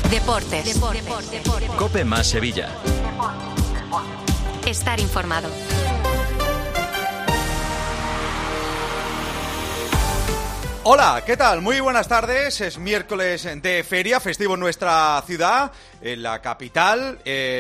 Deportes. COPE más Sevilla. Estar informado. Hola, ¿qué tal? Muy buenas tardes. Es miércoles de feria, festivo en nuestra ciudad, en la capital.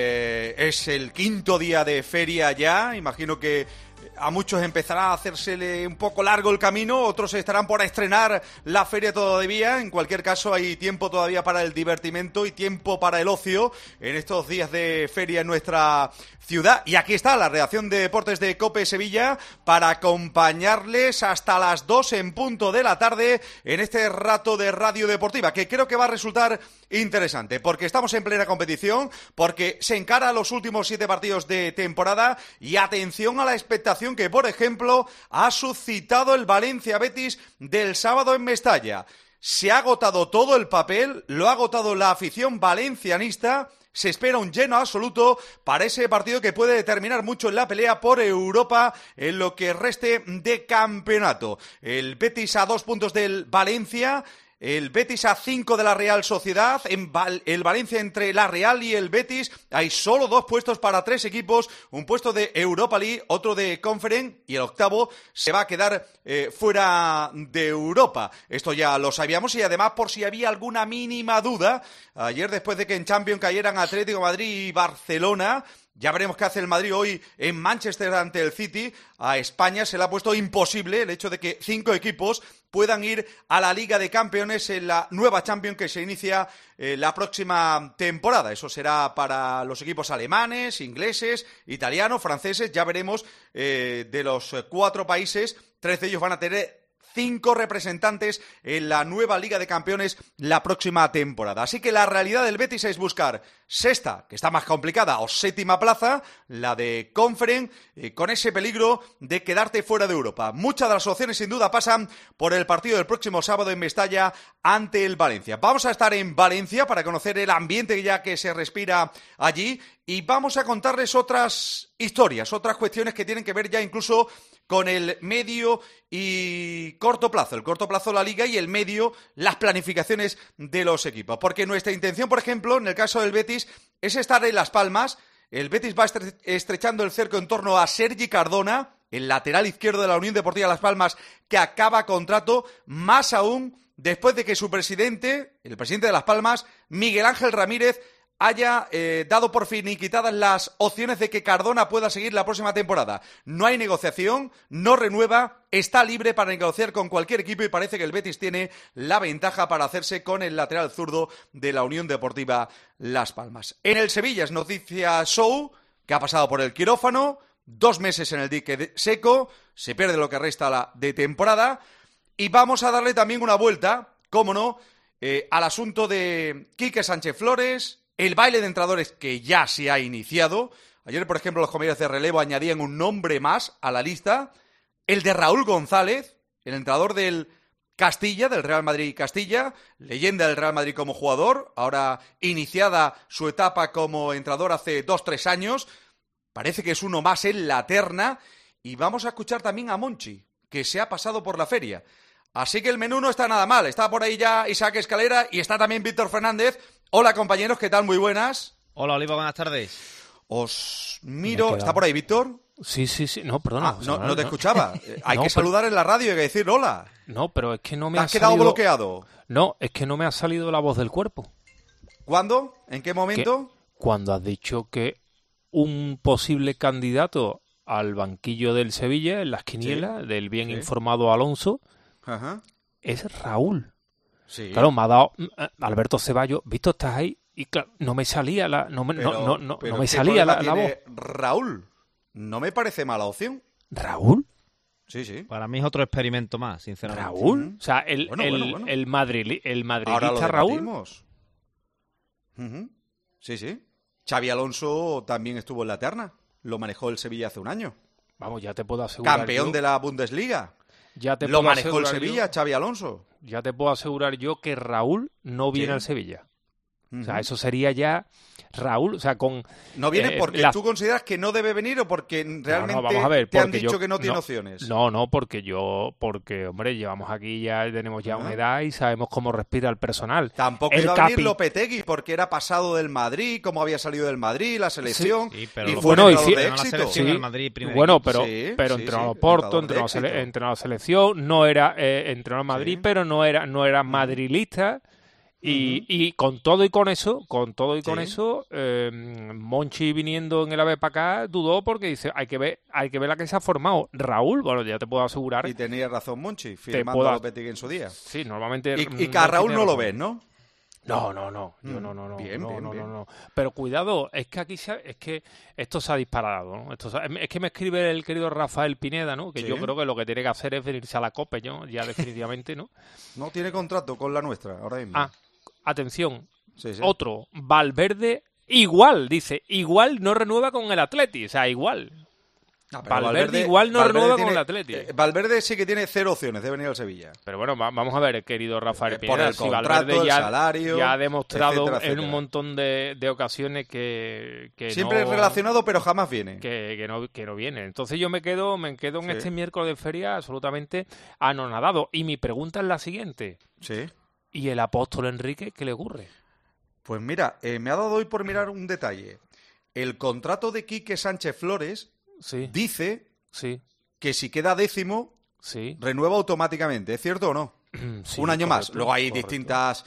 Es el quinto día de feria ya. Imagino que a muchos empezará a hacérsele un poco largo el camino, otros estarán por estrenar la feria todavía. En cualquier caso, hay tiempo todavía para el divertimento y tiempo para el ocio en estos días de feria en nuestra ciudad. Y aquí está la redacción de deportes de COPE Sevilla para acompañarles hasta las 2 en punto de la tarde en este rato de radio deportiva, que creo que va a resultar interesante, porque estamos en plena competición, porque se encara los últimos 7 partidos de temporada y atención a la expectación que, por ejemplo, ha suscitado el Valencia Betis del sábado en Mestalla. Se ha agotado todo el papel, lo ha agotado la afición valencianista. Se espera un lleno absoluto para ese partido que puede determinar mucho en la pelea por Europa en lo que reste de campeonato. El Betis a 2 puntos del Valencia, el Betis a 5 de la Real Sociedad, el Valencia entre la Real y el Betis. Hay solo 2 puestos para 3 equipos, un puesto de Europa League, otro de Conference, y el octavo se va a quedar fuera de Europa. Esto ya lo sabíamos, y además, por si había alguna mínima duda, ayer, después de que en Champions cayeran Atlético de Madrid y Barcelona, ya veremos qué hace el Madrid hoy en Manchester ante el City. A España se le ha puesto imposible el hecho de que 5 equipos puedan ir a la Liga de Campeones en la nueva Champions que se inicia la próxima temporada. Eso será para los equipos alemanes, ingleses, italianos, franceses. Ya veremos de los 4 países, 3 de ellos van a tener 5 representantes en la nueva Liga de Campeones la próxima temporada. Así que la realidad del Betis es buscar sexta, que está más complicada, o séptima plaza, la de Conference, con ese peligro de quedarte fuera de Europa. Muchas de las opciones sin duda pasan por el partido del próximo sábado en Mestalla ante el Valencia. Vamos a estar en Valencia para conocer el ambiente ya que se respira allí, y vamos a contarles otras historias, otras cuestiones que tienen que ver ya incluso con el medio y corto plazo. El corto plazo la Liga, y el medio las planificaciones de los equipos. Porque nuestra intención, por ejemplo, en el caso del Betis, es estar en Las Palmas. El Betis va estrechando el cerco en torno a Sergi Cardona, el lateral izquierdo de la Unión Deportiva Las Palmas, que acaba contrato, más aún después de que su presidente, el presidente de Las Palmas, Miguel Ángel Ramírez, haya dado por finiquitadas las opciones de que Cardona pueda seguir la próxima temporada. No hay negociación, no renueva, está libre para negociar con cualquier equipo, y parece que el Betis tiene la ventaja para hacerse con el lateral zurdo de la Unión Deportiva Las Palmas. En el Sevilla es noticia Sou, que ha pasado por el quirófano, 2 meses en el dique seco, se pierde lo que resta de temporada, y vamos a darle también una vuelta, cómo no, al asunto de Quique Sánchez Flores, el baile de entrenadores que ya se ha iniciado. Ayer, por ejemplo, los compañeros de relevo añadían un nombre más a la lista, el de Raúl González, el entrenador del Castilla, del Real Madrid Castilla, leyenda del Real Madrid como jugador, ahora iniciada su etapa como entrenador hace 2-3 años. Parece que es uno más en la terna. Y vamos a escuchar también a Monchi, que se ha pasado por la feria. Así que el menú no está nada mal. Está por ahí ya Isaac Escalera y está también Víctor Fernández. Hola, compañeros, ¿qué tal? Muy buenas. Hola, Oliva, buenas tardes. Os miro... ¿Está por ahí, Víctor? Sí. No, perdona. No te escuchaba. Hay no, que saludar en la radio y hay que decir hola. No, pero es que no me ¿Te has quedado bloqueado? No, es que no me ha salido la voz del cuerpo. ¿Cuándo? ¿En qué momento? Cuando has dicho que un posible candidato al banquillo del Sevilla, en las quinielas, del bien informado Alonso, es Raúl. Sí. Claro, me ha dado Alberto Ceballos. Víctor, ¿estás ahí? Y claro, no me salía la voz. Raúl, no me parece mala opción. ¿Raúl? Sí. Para mí es otro experimento más, sinceramente. ¿Raúl? O sea, el madridista Raúl. Sí. Xavi Alonso también estuvo en la terna. Lo manejó el Sevilla hace un año. Vamos, ya te puedo asegurar. Campeón de la Bundesliga. Lo manejó el Sevilla, Xavi Alonso. Ya te puedo asegurar yo que Raúl no viene al Sevilla. O sea, eso sería ya Raúl, o sea, con... ¿No viene porque tú consideras que no debe venir o porque realmente no, vamos a ver, te han dicho que no tiene opciones? No, porque hombre, llevamos aquí tenemos una edad y sabemos cómo respira el personal. Tampoco iba a venir Lopetegui porque era pasado del Madrid, cómo había salido del Madrid, la selección, sí, pero y fue un entrenador de éxito. La selección del Madrid, pero entrenó a Porto, entrenó a la selección, no era entrenador Madrid, pero no era madrilista. Y con todo y con eso, Monchi viniendo en el AVE para acá dudó porque dice hay que ver la que se ha formado. Raúl, bueno, ya te puedo asegurar. Y tenía razón Monchi, firmando a Lopetegui en su día. Sí, normalmente. Y que a Raúl no lo ves, ¿no? No. Yo no. Bien. Pero cuidado, es que esto se ha disparado, ¿no? Es que me escribe el querido Rafael Pineda, ¿no? Que yo creo que lo que tiene que hacer es venirse a la COPE, ¿no? Ya definitivamente, ¿no? No tiene contrato con la nuestra ahora mismo. Atención, otro, Valverde, igual no renueva con el Atleti, o sea, igual. Valverde igual no renueva con el Atleti. Valverde sí que tiene 0 opciones de venir al Sevilla. Pero bueno, vamos a ver, querido Rafael Pineda, por el contrato, Valverde el salario, ya ha demostrado etcétera. En un montón de ocasiones que siempre no, relacionado, pero jamás viene. Que no viene. Entonces yo me quedo en este miércoles de feria absolutamente anonadado. Y mi pregunta es la siguiente. Sí. ¿Y el apóstol Enrique qué le ocurre? Pues mira, me ha dado hoy por mirar un detalle. El contrato de Quique Sánchez Flores dice que si queda 10º, renueva automáticamente. ¿Es cierto o no? Sí, un año correcto, más. Luego hay correcto.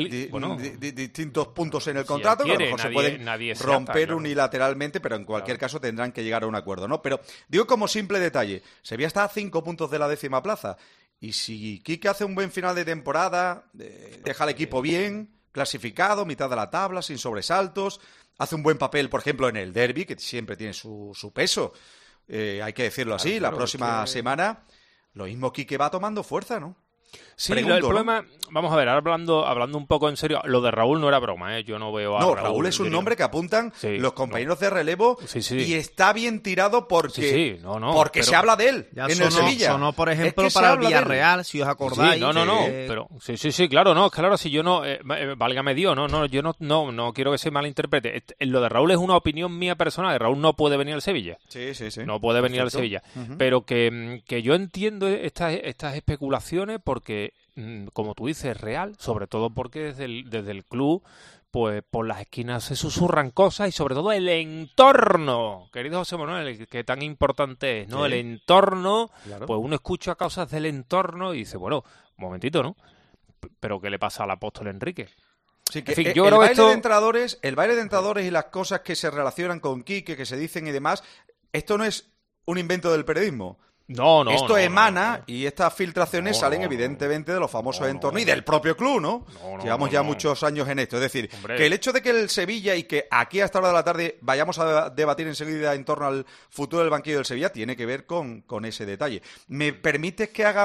distintos puntos en el contrato que a lo mejor se pueden romper unilateralmente, pero en cualquier caso tendrán que llegar a un acuerdo, ¿no? Pero digo como simple detalle, Sevilla está a 5 puntos de la 10ª plaza. Y si Quique hace un buen final de temporada, deja al equipo bien, clasificado, mitad de la tabla, sin sobresaltos, hace un buen papel, por ejemplo, en el derbi, que siempre tiene su peso, hay que decirlo así, la próxima semana, lo mismo Quique va tomando fuerza, ¿no? Sí, el problema, vamos a ver, hablando un poco en serio, lo de Raúl no era broma, yo no veo a Raúl. No, Raúl es un nombre que apuntan los compañeros de relevo y está bien tirado porque se habla de él en el Sevilla. Sonó, por ejemplo, para el Villarreal, si os acordáis. Pero claro, si yo no, válgame Dios, yo no quiero que se malinterprete. Lo de Raúl es una opinión mía personal, Raúl no puede venir al Sevilla. Sí. No puede venir al Sevilla. Pero que yo entiendo estas especulaciones porque, como tú dices, es real, sobre todo porque desde el club, pues por las esquinas se susurran cosas y sobre todo el entorno, querido José Manuel, que tan importante es, ¿no? El entorno, pues uno escucha cosas del entorno y dice, bueno, un momentito, ¿no? Pero ¿qué le pasa al apóstol Enrique? Sí, que en fin, el baile de entrenadores y las cosas que se relacionan con Quique, que se dicen y demás, esto no es un invento del periodismo. Esto emana y estas filtraciones salen evidentemente de los famosos entornos y del propio club, ¿no? Llevamos ya muchos años en esto. Es decir, que el hecho de que el Sevilla y que aquí a esta hora de la tarde vayamos a debatir enseguida en torno al futuro del banquillo del Sevilla tiene que ver con ese detalle. ¿Me permites que haga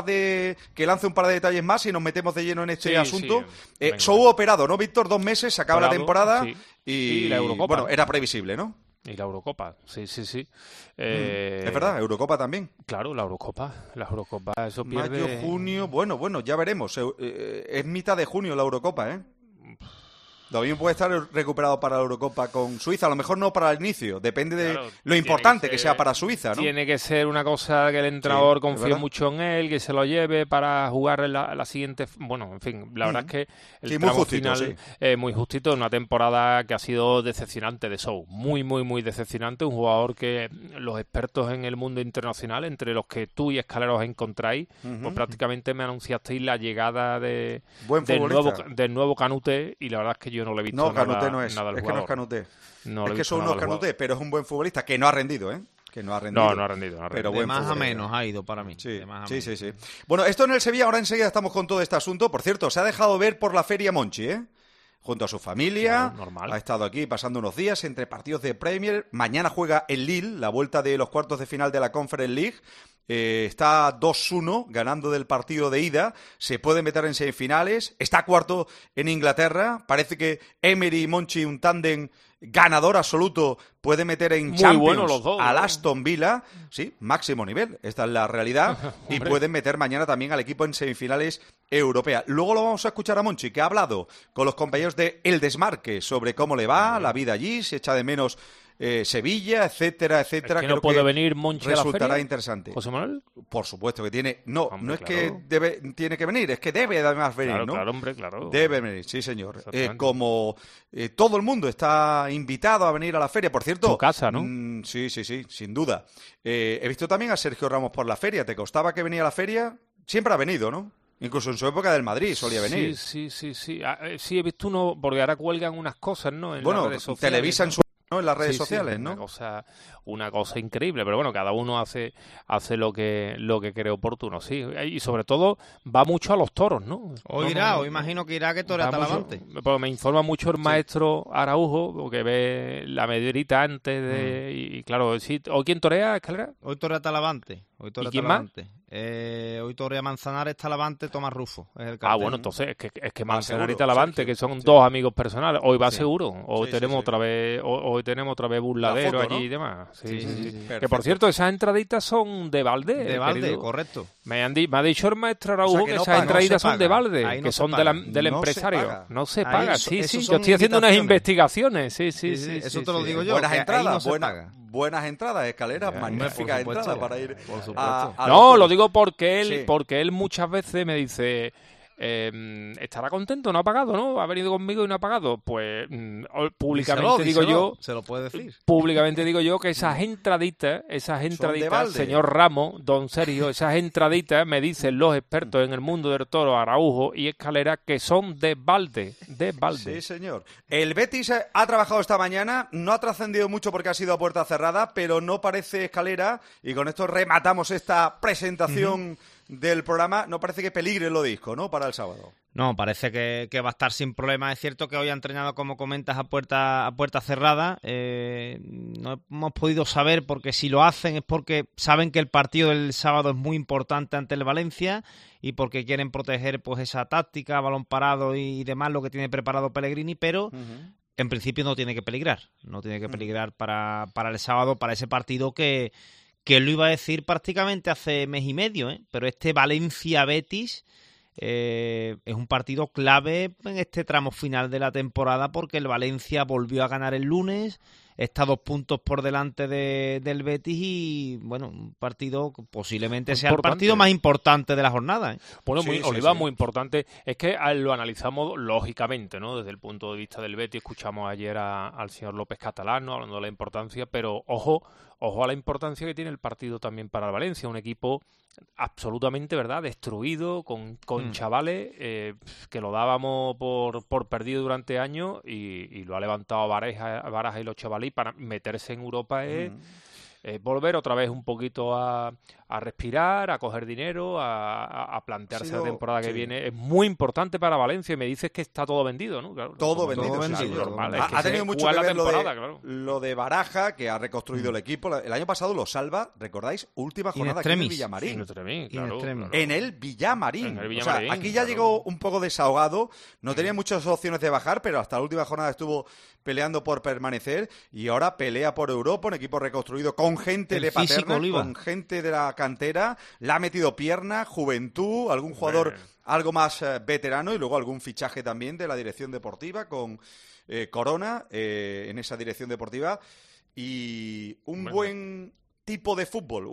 que lance un par de detalles más y nos metemos de lleno en este asunto? Show operado, ¿no, Víctor? 2 meses, se acaba la temporada y la Eurocopa. Bueno, era previsible, ¿no? Y la Eurocopa, sí. Es verdad, Eurocopa también. Claro, la Eurocopa, eso pierde... Mayo, junio, bueno, ya veremos. Es mitad de junio la Eurocopa, ¿eh? Todavía puede estar recuperado para la Eurocopa con Suiza, a lo mejor no para el inicio, depende de lo importante que sea para Suiza, ¿no? Tiene que ser una cosa que el entrenador confíe mucho en él, que se lo lleve para jugar en la siguiente... Bueno, en fin, la verdad es que el tramo final muy justito, una temporada que ha sido decepcionante de Sou, muy decepcionante, un jugador que los expertos en el mundo internacional, entre los que tú y Escalera os encontráis, pues prácticamente me anunciasteis la llegada del nuevo Canute y la verdad es que yo no le he visto nada. No, Canute no es. Es que no es Canute. Es que son unos Canute, pero es un buen futbolista que no ha rendido, ¿eh? No ha rendido. Pero de más a menos ha ido para mí. Sí. Bueno, esto en el Sevilla, ahora enseguida estamos con todo este asunto. Por cierto, se ha dejado ver por la feria Monchi, ¿eh? Junto a su familia. Normal. Ha estado aquí pasando unos días entre partidos de Premier. Mañana juega el Lille, la vuelta de los cuartos de final de la Conference League. está 2-1 ganando del partido de ida, se puede meter en semifinales, está cuarto en Inglaterra, parece que Emery y Monchi, un tándem ganador absoluto, puede meter en Champions bueno los dos, al Aston Villa, sí, máximo nivel, esta es la realidad, y pueden meter mañana también al equipo en semifinales europeas. Luego lo vamos a escuchar a Monchi, que ha hablado con los compañeros de El Desmarque sobre cómo le va la vida allí, se echa de menos Sevilla, etcétera, etcétera. Es que no puede venir Monchi a la feria. Resultará interesante. ¿José Manuel? Por supuesto que tiene. No, hombre, no es claro. Que tiene que venir, es que debe además venir, claro, ¿no? Claro, hombre, claro. Debe venir, sí, señor. Como todo el mundo está invitado a venir a la feria, por cierto. Tu casa, ¿no? Sí, sin duda. He visto también a Sergio Ramos por la feria. ¿Te costaba que venía a la feria? Siempre ha venido, ¿no? Incluso en su época del Madrid solía venir. Sí. Sí, he visto uno, porque ahora cuelgan unas cosas, ¿no? En las redes sociales, televisan ¿no? En las redes sociales, ¿no? Una cosa increíble, pero bueno, cada uno hace lo que cree oportuno, sí. Y sobre todo va mucho a los toros, ¿no? Hoy imagino que irá que torea Talavante. Porque me informa mucho el maestro Araujo, porque ve la medrita antes de... Y claro, sí, ¿hoy quién torea, Escalera? Hoy torea Talavante. ¿Y quién Talavante. Más? Hoy torea Manzanares, Talavante, Tomás Rufo. Es el cartel, bueno, entonces es que Manzanares y Talavante, Sergio, que son dos amigos personales, hoy va seguro. Hoy tenemos otra vez, hoy tenemos otra vez burladero foto, allí, ¿no? Y demás. Sí. Que por cierto, esas entraditas son de balde. De balde, correcto. Me ha dicho el maestro Araujo que esas entraditas son de balde, que son del empresario. No se paga, sí. Yo estoy haciendo unas investigaciones, sí. Eso te lo digo yo. Buenas entradas, buenas entradas, Escaleras, magníficas entradas para ir a No, lo digo porque él muchas veces me dice... estará contento, no ha pagado, ¿no? Ha venido conmigo y no ha pagado. Pues públicamente digo yo, se lo puede decir. Públicamente digo yo que esas entraditas, señor Ramos, don Sergio, esas entraditas me dicen los expertos en el mundo del toro, Araujo y Escalera, que son de balde. Sí, señor. El Betis ha trabajado esta mañana, no ha trascendido mucho porque ha sido a puerta cerrada, pero no parece, Escalera, y con esto rematamos esta presentación del programa, no parece que peligre lo disco, ¿no? Para el sábado. No, parece que va a estar sin problema. Es cierto que hoy han entrenado, como comentas, a puerta cerrada. No hemos podido saber, porque si lo hacen es porque saben que el partido del sábado es muy importante ante el Valencia y porque quieren proteger pues esa táctica, balón parado y demás, lo que tiene preparado Pellegrini, pero en principio no tiene que peligrar. No tiene que peligrar para el sábado, para ese partido que lo iba a decir prácticamente hace mes y medio, pero este Valencia-Betis es un partido clave en este tramo final de la temporada porque el Valencia volvió a ganar el lunes, está 2 puntos por delante del Betis y, bueno, un partido que posiblemente sea el partido más importante de la jornada. Bueno, muy importante. Es que lo analizamos lógicamente, ¿no? Desde el punto de vista del Betis, escuchamos ayer al señor López Catalán, ¿no? Hablando de la importancia, pero ojo a la importancia que tiene el partido también para el Valencia, un equipo absolutamente, ¿verdad?, destruido, con chavales que lo dábamos por perdido durante años y lo ha levantado Baraja y los chavales para meterse en Europa es volver otra vez un poquito a respirar, a coger dinero, a plantearse la temporada que viene. Es muy importante para Valencia y me dices que está todo vendido, ¿no? Claro, todo vendido. Normal. Ha tenido mucho que ver lo de Baraja, que ha reconstruido el equipo. El año pasado lo salva, ¿recordáis? Última jornada aquí en el Villamarín. En el Villamarín. O sea, aquí ya llegó un poco desahogado, no tenía muchas opciones de bajar, pero hasta la última jornada estuvo peleando por permanecer y ahora pelea por Europa, un equipo reconstruido con gente de Paterna, con gente de la cantera, le ha metido pierna, juventud, algún jugador algo más veterano y luego algún fichaje también de la dirección deportiva con Corona en esa dirección deportiva y un buen tipo de fútbol,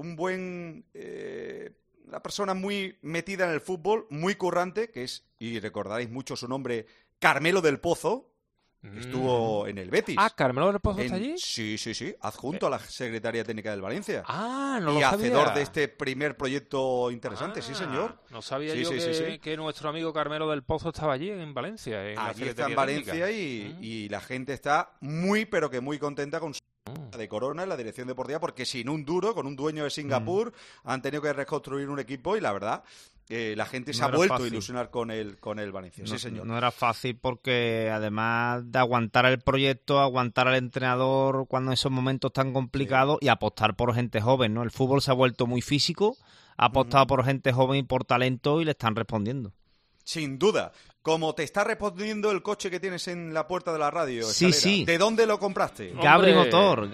una persona muy metida en el fútbol, muy currante, que es, y recordaréis mucho su nombre, Carmelo del Pozo. Estuvo en el Betis. ¿Carmelo del Pozo está allí? Sí, adjunto a la Secretaría Técnica del Valencia. No lo sabía. Y hacedor de este primer proyecto interesante, sí señor. No sabía yo que nuestro amigo Carmelo del Pozo estaba allí en Valencia. Allí está en Valencia y la gente está muy, pero que muy contenta con su de Corona en la dirección deportiva, porque sin un duro, con un dueño de Singapur, han tenido que reconstruir un equipo y la verdad la gente se ha vuelto a ilusionar con el Valencia. Sí, señor. No era fácil porque además de aguantar el proyecto, aguantar al entrenador cuando en esos momentos tan complicados y apostar por gente joven, ¿no? El fútbol se ha vuelto muy físico, ha apostado por gente joven y por talento y le están respondiendo. Sin duda. Como te está respondiendo el coche que tienes en la puerta de la radio. Sí, sí. ¿De dónde lo compraste? Gabri Motor.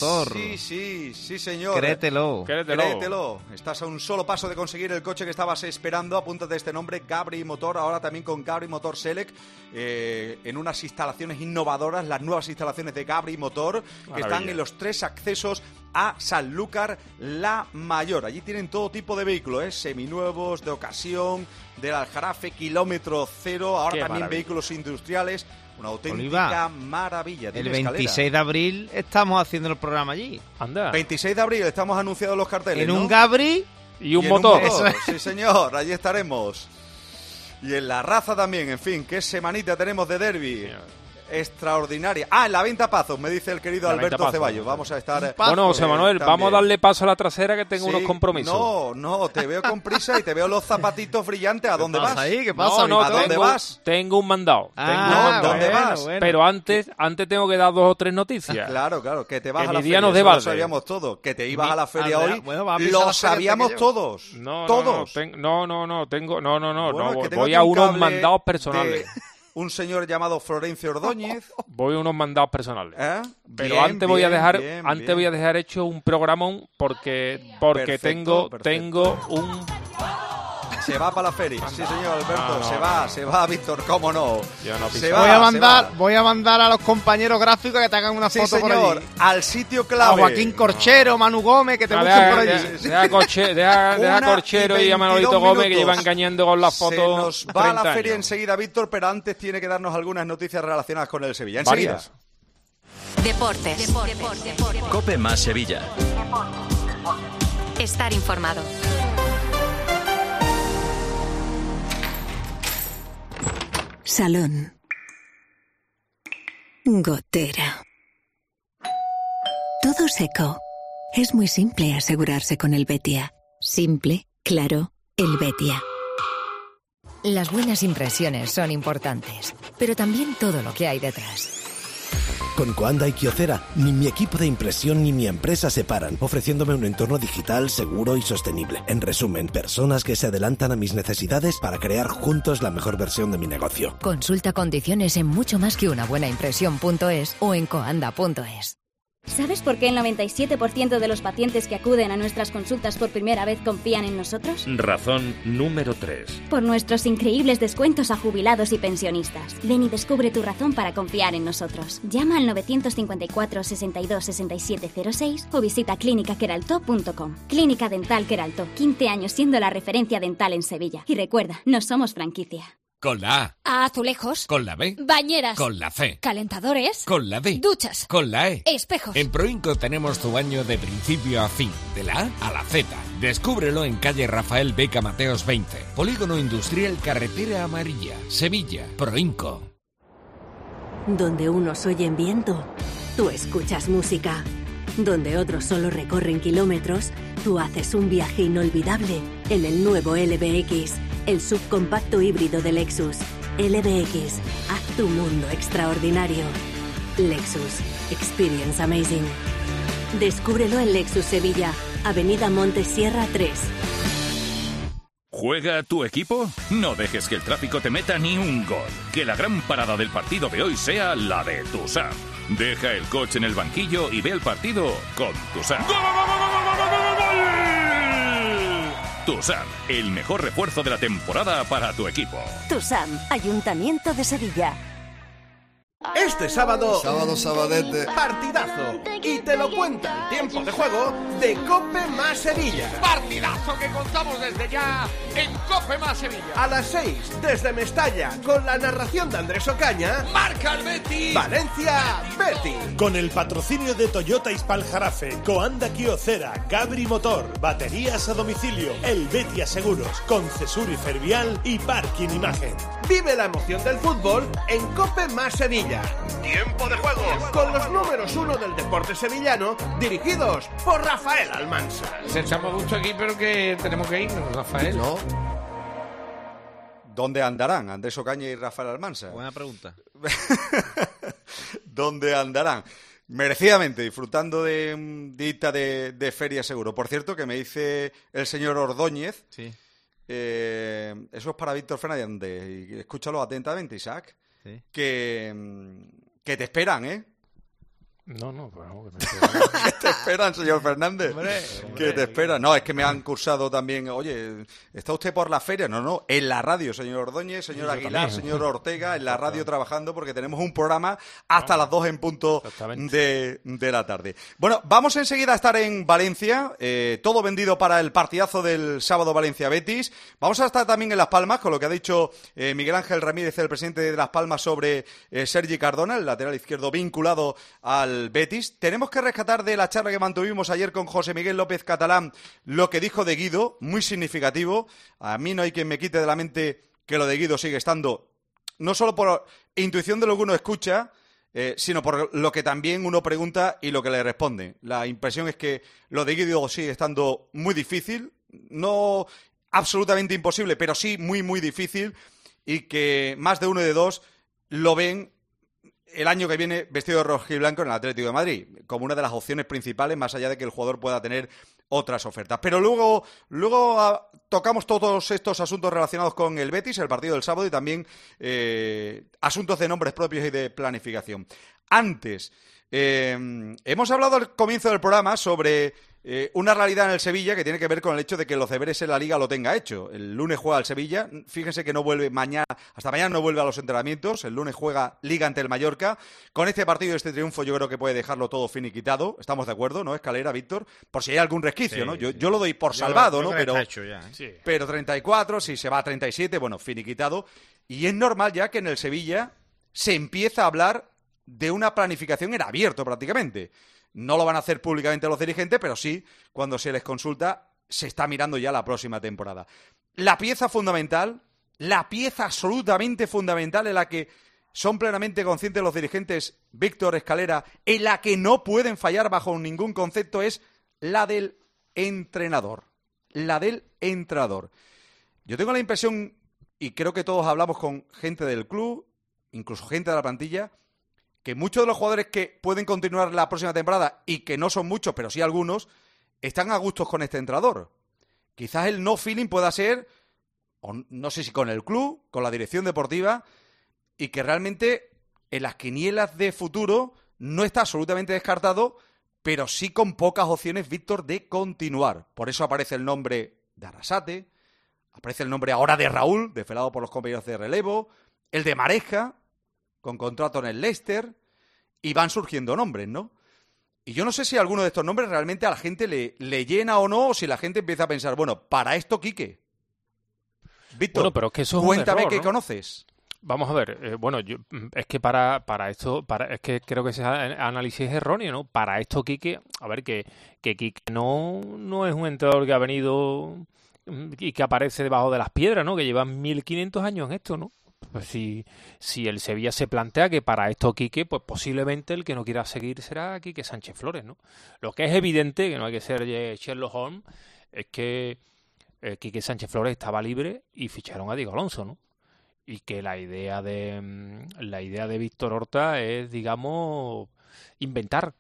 Sí, señor. Créetelo. Estás a un solo paso de conseguir el coche que estabas esperando. Apúntate este nombre, Gabri Motor. Ahora también con Gabri Motor Select, en unas instalaciones innovadoras, las nuevas instalaciones de Gabri Motor, que están en los 3 accesos a Sanlúcar La Mayor. Allí tienen todo tipo de vehículos, seminuevos, de ocasión, del Aljarafe, kilómetro cero, ahora también vehículos industriales. Una auténtica maravilla. El 26 de abril estamos haciendo el programa allí. Anda. 26 de abril estamos anunciando los carteles, en un Gabri y un motor. Sí, señor, allí estaremos. Y en La Raza también, en fin, qué semanita tenemos de derbi. Extraordinaria. En la venta Pazos, me dice el querido Alberto Ceballos. Vamos a estar... Bueno, José Manuel, vamos a darle paso a la trasera que tengo unos compromisos. No, te veo con prisa y te veo los zapatitos brillantes. ¿A dónde vas? ¿Qué pasa? ¿A dónde vas? Tengo un mandado. ¿Dónde vas? Bueno. Pero antes tengo que dar 2 o 3 noticias. Claro, que te vas a la feria. Lo sabíamos todo. Que te ibas a la feria hoy. Lo sabíamos todos. Todos. Voy a unos mandados personales. Un señor llamado Florencio Ordóñez. Voy a unos mandados personales. Pero antes voy a dejar hecho un programón porque tengo un... Se va para la feria. Sí, señor Alberto. Se va, Víctor, cómo no. Voy a mandar a los compañeros gráficos que te hagan una foto por allí. Al sitio clave. A Joaquín Corchero, Manu Gómez, que te busquen por allí. Deja Corchero y a Manolito Gómez, que lleva engañando con las fotos. Se nos va a la feria enseguida, Víctor, pero antes tiene que darnos algunas noticias relacionadas con el Sevilla. Enseguida. Deportes. COPE más Sevilla. Estar informado. Salón. Gotera. Todo seco. Es muy simple asegurarse con el Betia. Simple, claro, el Betia. Las buenas impresiones son importantes, pero también todo lo que hay detrás. Con Coanda y Kyocera, ni mi equipo de impresión ni mi empresa se paran, ofreciéndome un entorno digital seguro y sostenible. En resumen, personas que se adelantan a mis necesidades para crear juntos la mejor versión de mi negocio. Consulta condiciones en muchomasqueunabuenaimpresión.es o en coanda.es. ¿Sabes por qué el 97% de los pacientes que acuden a nuestras consultas por primera vez confían en nosotros? Razón número 3. Por nuestros increíbles descuentos a jubilados y pensionistas. Ven y descubre tu razón para confiar en nosotros. Llama al 954 62 67 06 o visita clinicaqueraltó.com. Clínica Dental Queraltó, 15 años siendo la referencia dental en Sevilla. Y recuerda, no somos franquicia. Con la A. Azulejos. Con la B. Bañeras. Con la C. Calentadores. Con la D. Duchas. Con la E. Espejos. En Proinco tenemos tu baño de principio a fin, de la A a la Z. Descúbrelo en calle Rafael Beca Mateos 20, Polígono Industrial Carretera Amarilla, Sevilla. Proinco. Donde unos oyen viento, tú escuchas música. Donde otros solo recorren kilómetros, tú haces un viaje inolvidable en el nuevo LBX, el subcompacto híbrido de Lexus. LBX, haz tu mundo extraordinario. Lexus, experience amazing. Descúbrelo en Lexus Sevilla, Avenida Montesierra 3. ¿Juega tu equipo? No dejes que el tráfico te meta ni un gol. Que la gran parada del partido de hoy sea la de Tusam. Deja el coche en el banquillo y ve el partido con Tusam. Tusam, el mejor refuerzo de la temporada para tu equipo. Tusam, Ayuntamiento de Sevilla. Este sábado, sabadete, partidazo, y te lo cuenta el tiempo de juego de COPE más Sevilla. Partidazo que contamos desde ya en COPE más Sevilla. A las 6, desde Mestalla, con la narración de Andrés Ocaña. Marca el Betis. Valencia, Betis. Con el patrocinio de Toyota Ispal-Jarafe, Coanda Kyocera, Gabri Motor, baterías a domicilio, El Betia Seguros, Concesur y Fervial y Parking Imagen. Vive la emoción del fútbol en COPE más Sevilla. Tiempo de juego con los números 1 del deporte sevillano, dirigidos por Rafael Almansa. Se echamos mucho aquí, pero que tenemos que irnos, Rafael. No. ¿Dónde andarán Andrés Ocaña y Rafael Almansa? Buena pregunta. ¿Dónde andarán? Merecidamente, disfrutando de un día de feria seguro. Por cierto, que me dice el señor Ordóñez, sí. Eso es para Víctor Fernández, y escúchalo atentamente, Isaac, sí. que te esperan, ¿eh? No, ¿Qué te esperan, señor Fernández? Hombre, ¿Qué te esperan? No, es que me han cursado también. Oye, ¿está usted por la feria? No, en la radio, señor Ordóñez, señor Aguilar, señor Ortega, en la radio trabajando, porque tenemos un programa hasta las 2 en punto de la tarde. Bueno, vamos enseguida a estar en Valencia, todo vendido para el partidazo del sábado Valencia-Betis. Vamos a estar también en Las Palmas, con lo que ha dicho Miguel Ángel Ramírez, el presidente de Las Palmas, sobre Sergi Cardona, el lateral izquierdo vinculado al Betis. Tenemos que rescatar de la charla que mantuvimos ayer con José Miguel López Catalán lo que dijo de Guido, muy significativo. A mí no hay quien me quite de la mente que lo de Guido sigue estando, no solo por intuición de lo que uno escucha, sino por lo que también uno pregunta y lo que le responde. La impresión es que lo de Guido sigue estando muy difícil, no absolutamente imposible, pero sí muy, muy difícil, y que más de uno y de dos lo ven el año que viene vestido de rojo y blanco en el Atlético de Madrid, como una de las opciones principales, más allá de que el jugador pueda tener otras ofertas. Pero luego tocamos todos estos asuntos relacionados con el Betis, el partido del sábado, y también asuntos de nombres propios y de planificación. Antes, hemos hablado al comienzo del programa sobre una realidad en el Sevilla que tiene que ver con el hecho de que los deberes en la Liga lo tenga hecho. El lunes juega el Sevilla, fíjense que no vuelve hasta mañana no vuelve a los entrenamientos, el lunes juega Liga ante el Mallorca. Con este partido y este triunfo yo creo que puede dejarlo todo finiquitado, estamos de acuerdo, ¿no, Escalera, Víctor? Por si hay algún resquicio, sí, ¿no? Yo lo doy por salvado, ¿no? Pero está hecho ya, ¿eh? Sí. Pero 34, si se va a 37, bueno, finiquitado. Y es normal ya que en el Sevilla se empieza a hablar de una planificación en abierto prácticamente. No lo van a hacer públicamente los dirigentes, pero sí, cuando se les consulta, se está mirando ya la próxima temporada. La pieza fundamental, la pieza absolutamente fundamental en la que son plenamente conscientes los dirigentes, Víctor, Escalera, en la que no pueden fallar bajo ningún concepto, es la del entrenador. La del entrenador. Yo tengo la impresión, y creo que todos hablamos con gente del club, incluso gente de la plantilla, que muchos de los jugadores que pueden continuar la próxima temporada, y que no son muchos, pero sí algunos, están a gustos con este entrenador. Quizás el no feeling pueda ser, o no sé si con el club, con la dirección deportiva, y que realmente en las quinielas de futuro no está absolutamente descartado, pero sí con pocas opciones, Víctor, de continuar. Por eso aparece el nombre de Arrasate, aparece el nombre ahora de Raúl, desvelado por los compañeros de relevo, el de Maresca, con contrato en el Leicester, y van surgiendo nombres, ¿no? Y yo no sé si alguno de estos nombres realmente a la gente le llena o no, o si la gente empieza a pensar, bueno, para esto, Quique. Víctor, bueno, pero es que eso es cuéntame un error, qué ¿no? conoces. Vamos a ver, es que para esto, es que creo que ese análisis es erróneo, ¿no? Para esto, Quique, a ver, que Quique no es un entrenador que ha venido y que aparece debajo de las piedras, ¿no? Que lleva 1500 años en esto, ¿no? Pues si el Sevilla se plantea que para esto Quique, pues posiblemente el que no quiera seguir será Quique Sánchez Flores, ¿no? Lo que es evidente, que no hay que ser Sherlock Holmes, es que Quique Sánchez Flores estaba libre y ficharon a Diego Alonso, ¿no? Y que la idea de Víctor Horta es, digamos, inventar.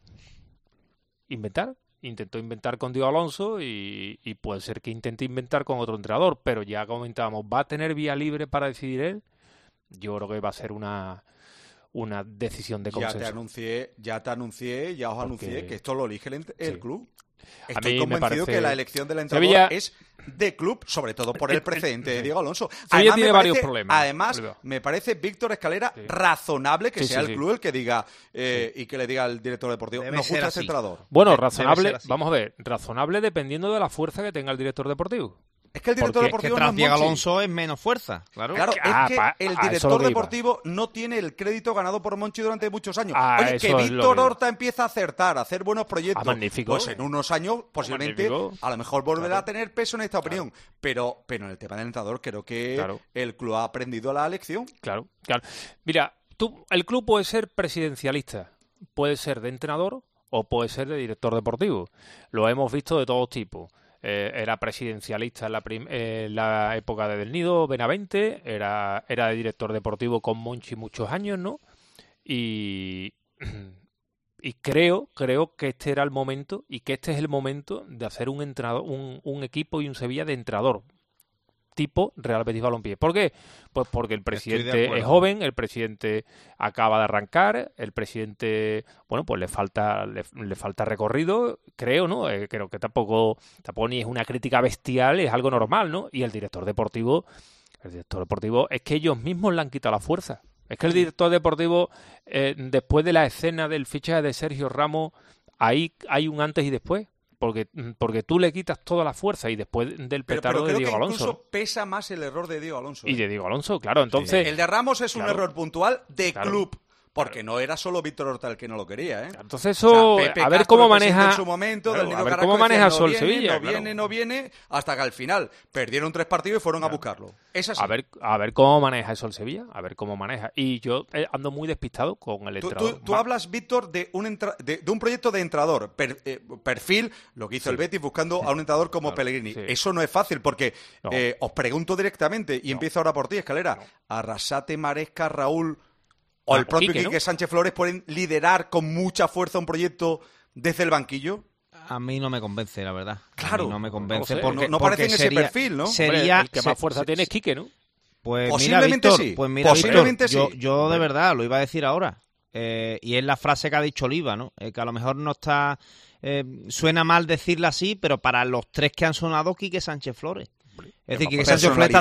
Intentó inventar con Diego Alonso y puede ser que intente inventar con otro entrenador, pero ya comentábamos, ¿va a tener vía libre para decidir él? Yo creo que va a ser una decisión de consenso. Ya os anuncié que esto lo elige el club. Estoy a mí convencido que la elección del entrenador Sevilla es de club, sobre todo por el precedente de Diego Alonso. Sevilla tiene varios problemas. Además, me parece, Víctor Escalera, razonable que sea el club el que diga y que le diga al director deportivo, nos gusta este entrenador. Bueno, razonable, vamos a ver, razonable dependiendo de la fuerza que tenga el director deportivo. Es que el director deportivo no es Diego Alonso es menos fuerza, claro. Claro, es que el director deportivo no tiene el crédito ganado por Monchi durante muchos años. Oye, que Víctor Horta empieza a acertar, a hacer buenos proyectos. Magnífico. Pues en unos años, posiblemente, a lo mejor volverá a tener peso en esta opinión. Pero en el tema del entrenador creo que el club ha aprendido la lección. Claro. Mira, el club puede ser presidencialista, puede ser de entrenador o puede ser de director deportivo. Lo hemos visto de todos tipos. era presidencialista en la época de Del Nido, Benavente, era de director deportivo con Monchi muchos años, ¿no? Y creo que este era el momento, y que este es el momento de hacer un equipo y un Sevilla de entrenador tipo Real Betis Balompié. ¿Por qué? Pues porque el presidente es joven, el presidente acaba de arrancar, el presidente, bueno, pues le falta recorrido, creo, ¿no? Creo que tampoco ni es una crítica bestial, es algo normal, ¿no? Y el director deportivo es que ellos mismos le han quitado la fuerza. Es que el director deportivo, después de la escena del fichaje de Sergio Ramos, ahí hay un antes y después. Porque tú le quitas toda la fuerza y después del petardo de Diego Alonso. Pero creo que incluso pesa más el error de Diego Alonso. Y de Diego Alonso, claro. Entonces, el de Ramos es un error puntual de club. Porque no era solo Víctor Horta el que no lo quería, ¿eh? Entonces eso, a ver cómo maneja... En su momento, cómo maneja Sol Sevilla. No viene, hasta que al final perdieron 3 partidos y fueron a buscarlo. Es así. A ver cómo maneja Sol Sevilla, a ver cómo maneja. Y yo ando muy despistado con el entrenador. Tú hablas, Víctor, de un proyecto de entrenador, perfil, lo que hizo el Betis buscando a un entrenador como Pellegrini. Sí. Eso no es fácil, porque os pregunto directamente, y empiezo ahora por ti, Escalera. Arrasate, Maresca, Raúl... ¿O el propio Quique Sánchez Flores pueden liderar con mucha fuerza un proyecto desde el banquillo? A mí no me convence, la verdad. Claro. No me convence. No parecen ese perfil, ¿no? El que más fuerza tiene es Quique, ¿no? Pues posiblemente mira, Víctor, sí. Pues mira, posiblemente Víctor, sí. yo de verdad lo iba a decir ahora. Y es la frase que ha dicho Oliva, ¿no? Que a lo mejor no está... suena mal decirla así, pero para los 3 que han sonado, Quique Sánchez Flores. Es decir, que Sánchez Flores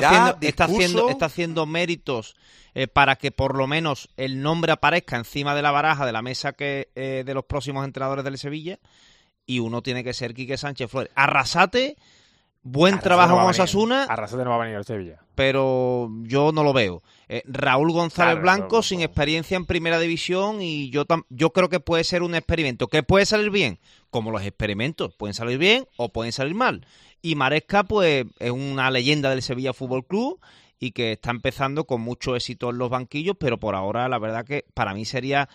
está haciendo méritos para que por lo menos el nombre aparezca encima de la baraja de la mesa de los próximos entrenadores del Sevilla, y uno tiene que ser Quique Sánchez Flores. Arrasate, buen trabajo con Osasuna. Arrasate no va a venir al Sevilla. Pero yo no lo veo. Raúl González Blanco, sin experiencia en primera división, y yo creo que puede ser un experimento. ¿Que puede salir bien? Como los experimentos, pueden salir bien o pueden salir mal. Y Maresca, pues, es una leyenda del Sevilla Fútbol Club y que está empezando con mucho éxito en los banquillos, pero por ahora la verdad que para mí sería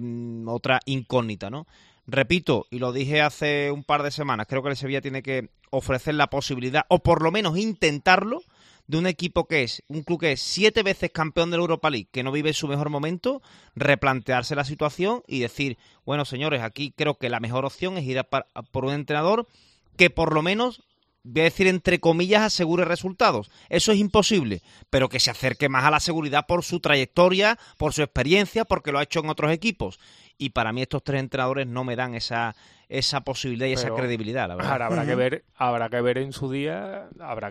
otra incógnita, ¿no? Repito, y lo dije hace un par de semanas, creo que el Sevilla tiene que ofrecer la posibilidad, o por lo menos intentarlo, de un equipo un club que es 7 veces campeón de la Europa League, que no vive su mejor momento, replantearse la situación y decir, bueno, señores, aquí creo que la mejor opción es ir por un entrenador que por lo menos, voy a decir entre comillas, asegure resultados. Eso es imposible, pero que se acerque más a la seguridad por su trayectoria, por su experiencia, porque lo ha hecho en otros equipos. Y para mí estos 3 entrenadores no me dan esa posibilidad y esa credibilidad, la verdad. Ahora habrá que ver en su día,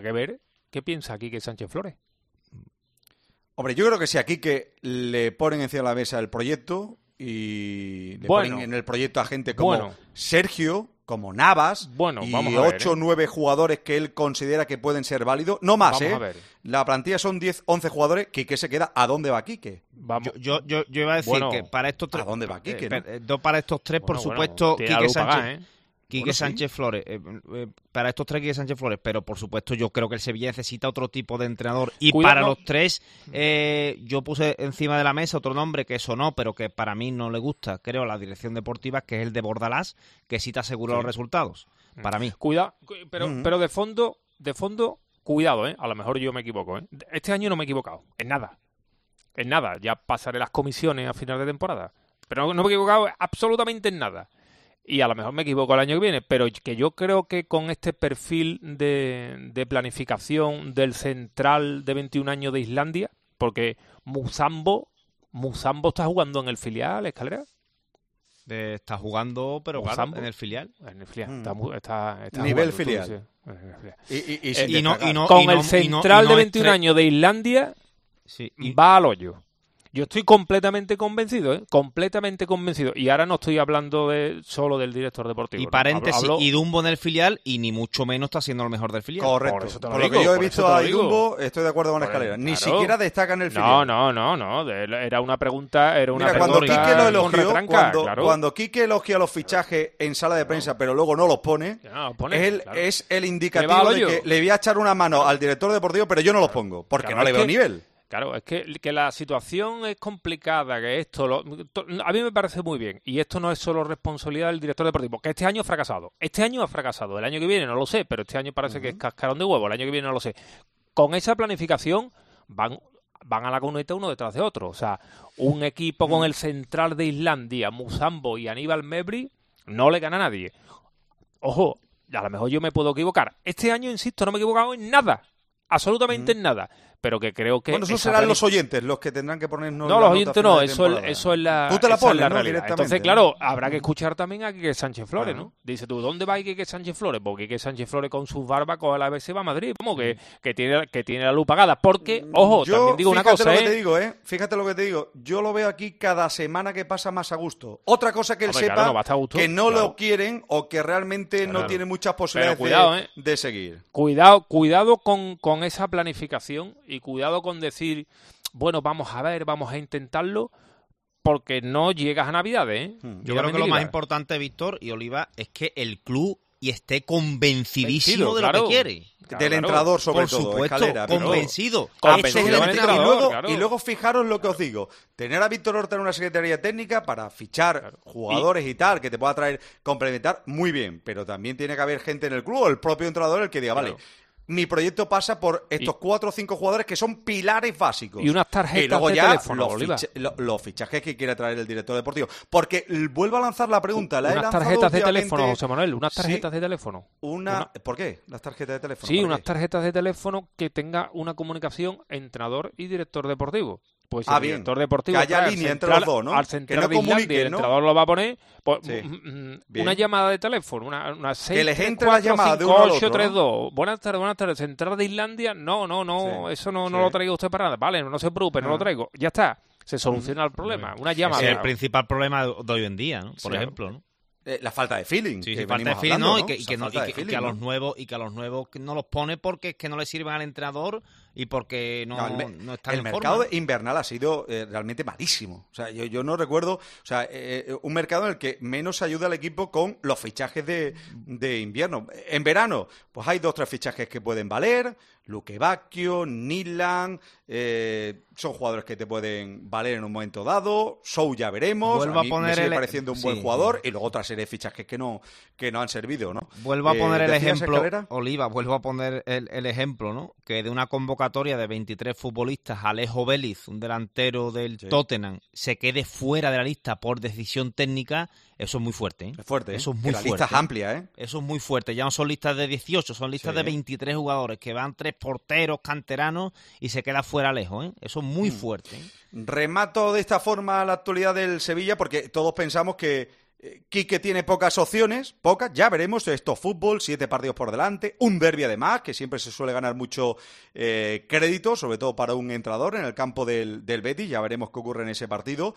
qué piensa Quique Sánchez Flores. Hombre, yo creo que si a Quique le ponen encima de la mesa el proyecto y le ponen en el proyecto a gente como Sergio, como Navas, y 8 o 9 jugadores que él considera que pueden ser válidos, no más, vamos a ver. La plantilla son 10, 11 jugadores, Quique se queda. ¿A dónde va Quique? Yo iba a decir que para estos 3... ¿A dónde va Quique? Para estos 3, por supuesto, Quique Sánchez... Quique sí. Sánchez Flores, para estos 3 Quique Sánchez Flores, pero por supuesto yo creo que el Sevilla necesita otro tipo de entrenador, y para los 3 yo puse encima de la mesa otro nombre que sonó, pero que para mí no le gusta, creo, la dirección deportiva, que es el de Bordalás, que sí te asegura los resultados, para mí. Cuidado, pero de fondo, cuidado, a lo mejor yo me equivoco, Este año no me he equivocado, en nada, ya pasaré las comisiones a final de temporada, pero no me he equivocado absolutamente en nada. Y a lo mejor me equivoco el año que viene, pero que yo creo que con este perfil de planificación del central de 21 años de Islandia, porque Musambo está jugando en el filial, Escalera. Está jugando, pero claro, en el filial. En el filial. Está nivel jugando, filial. Con el central de 21 años de Islandia, va al hoyo. Yo estoy completamente convencido, completamente convencido. Y ahora no estoy hablando solo del director deportivo. Y paréntesis, y Dumbo en el filial, y ni mucho menos está siendo lo mejor del filial. Correcto. Por lo que yo he visto a Dumbo, estoy de acuerdo con la Escalera. Ni siquiera destaca en el filial. No. Era una pregunta. Cuando Quique lo elogió, cuando Quique elogia los fichajes en sala de prensa, pero luego no los pone, es el indicativo de que le voy a echar una mano al director deportivo, pero yo no los pongo, porque no le veo nivel. Claro, es que la situación es complicada, que esto... a mí me parece muy bien, y esto no es solo responsabilidad del director deportivo, que este año ha fracasado. El año que viene no lo sé, pero este año parece que es cascarón de huevo, el año que viene no lo sé. Con esa planificación van a la cuneta uno detrás de otro. O sea, un equipo con el central de Islandia, Musambo y Aníbal Mebri, no le gana a nadie. Ojo, a lo mejor yo me puedo equivocar. Este año, insisto, no me he equivocado en nada. Absolutamente en nada. Pero que creo que... Bueno, eso serán los oyentes los que tendrán que ponernos... No, los oyentes no, eso es la... Tú te la pones, la ¿no? Realidad. Entonces, claro, habrá que escuchar también a Quique Sánchez Flores, ¿no? Dice tú, ¿dónde va Quique Sánchez Flores? Porque Quique Sánchez Flores con sus barbacoas a la vez se va a Madrid. Vamos, que tiene la luz pagada. Porque, ojo, también digo una cosa, Fíjate lo que te digo. Yo lo veo aquí cada semana que pasa más a gusto. Otra cosa que él sepa que no lo quieren o que realmente no tiene muchas posibilidades de seguir. Cuidado con esa planificación y cuidado con decir, bueno, vamos a intentarlo, porque no llegas a Navidades, ¿eh? Yo creo que lo más importante, Víctor y Oliva, es que el club esté convencidísimo de lo que quiere. Del entrenador, sobre todo. Por supuesto, Escalera, convencido. Y luego fijaros lo que os digo. Tener a Víctor Horta en una secretaría técnica para fichar jugadores y tal, que te pueda traer, complementar, muy bien. Pero también tiene que haber gente en el club, o el propio entrenador, el que diga, vale, mi proyecto pasa por estos 4 o 5 jugadores que son pilares básicos. Y unas tarjetas luego de ya teléfono, los fichajes que quiere traer el director deportivo. Porque vuelvo a lanzar la pregunta. Unas tarjetas de teléfono, José Manuel, unas tarjetas de teléfono. ¿Por qué? Las tarjetas de teléfono. Sí, unas tarjetas de teléfono que tenga una comunicación entrenador y director deportivo. Pues el director deportivo, que haya línea entre los dos, ¿no? Al central de Islandia, el entrenador lo va a poner, pues, una llamada de teléfono, una 6, que les entre la llamada de uno al otro, 832. ¿No? Buenas tardes, central de Islandia, eso no lo traiga usted para nada. Vale, no se preocupe, no lo traigo. Ya está, se soluciona el problema. Una llamada. Es el principal problema de hoy en día, ¿no? Por ejemplo, ¿no? La falta de feeling. Sí, falta de feeling, ¿no? Y que a los nuevos no los pone porque es que no le sirven al entrenador y porque no están en forma. El mercado invernal ha sido realmente malísimo. O sea, yo no recuerdo, o sea, un mercado en el que menos ayuda al equipo con los fichajes de invierno. En verano, pues hay 2 o 3 fichajes que pueden valer. Luque Bacchio, Nilan, son jugadores que te pueden valer en un momento dado. Sou ya veremos. A mí me sigue pareciendo un buen jugador. Y luego otra serie de fichajes que no han servido, ¿no? Vuelvo a poner el ejemplo, Oliva, el ejemplo, ¿no? Que de una convocatoria de 23 futbolistas, Alejo Vélez, un delantero del Tottenham, se quede fuera de la lista por decisión técnica. Eso es muy fuerte, ¿eh? Es fuerte, ¿eh? Eso es muy fuerte. La lista es amplia, ¿eh? Eso es muy fuerte. Ya no son listas de 18, son listas de 23 jugadores, que van 3 porteros, canteranos, y se queda fuera lejos, ¿eh? Eso es muy fuerte, ¿eh? Remato de esta forma la actualidad del Sevilla, porque todos pensamos que Quique tiene pocas opciones, ya veremos. Esto es fútbol, 7 partidos por delante, un derbi además, que siempre se suele ganar mucho crédito, sobre todo para un entrenador en el campo del Betis. Ya veremos qué ocurre en ese partido.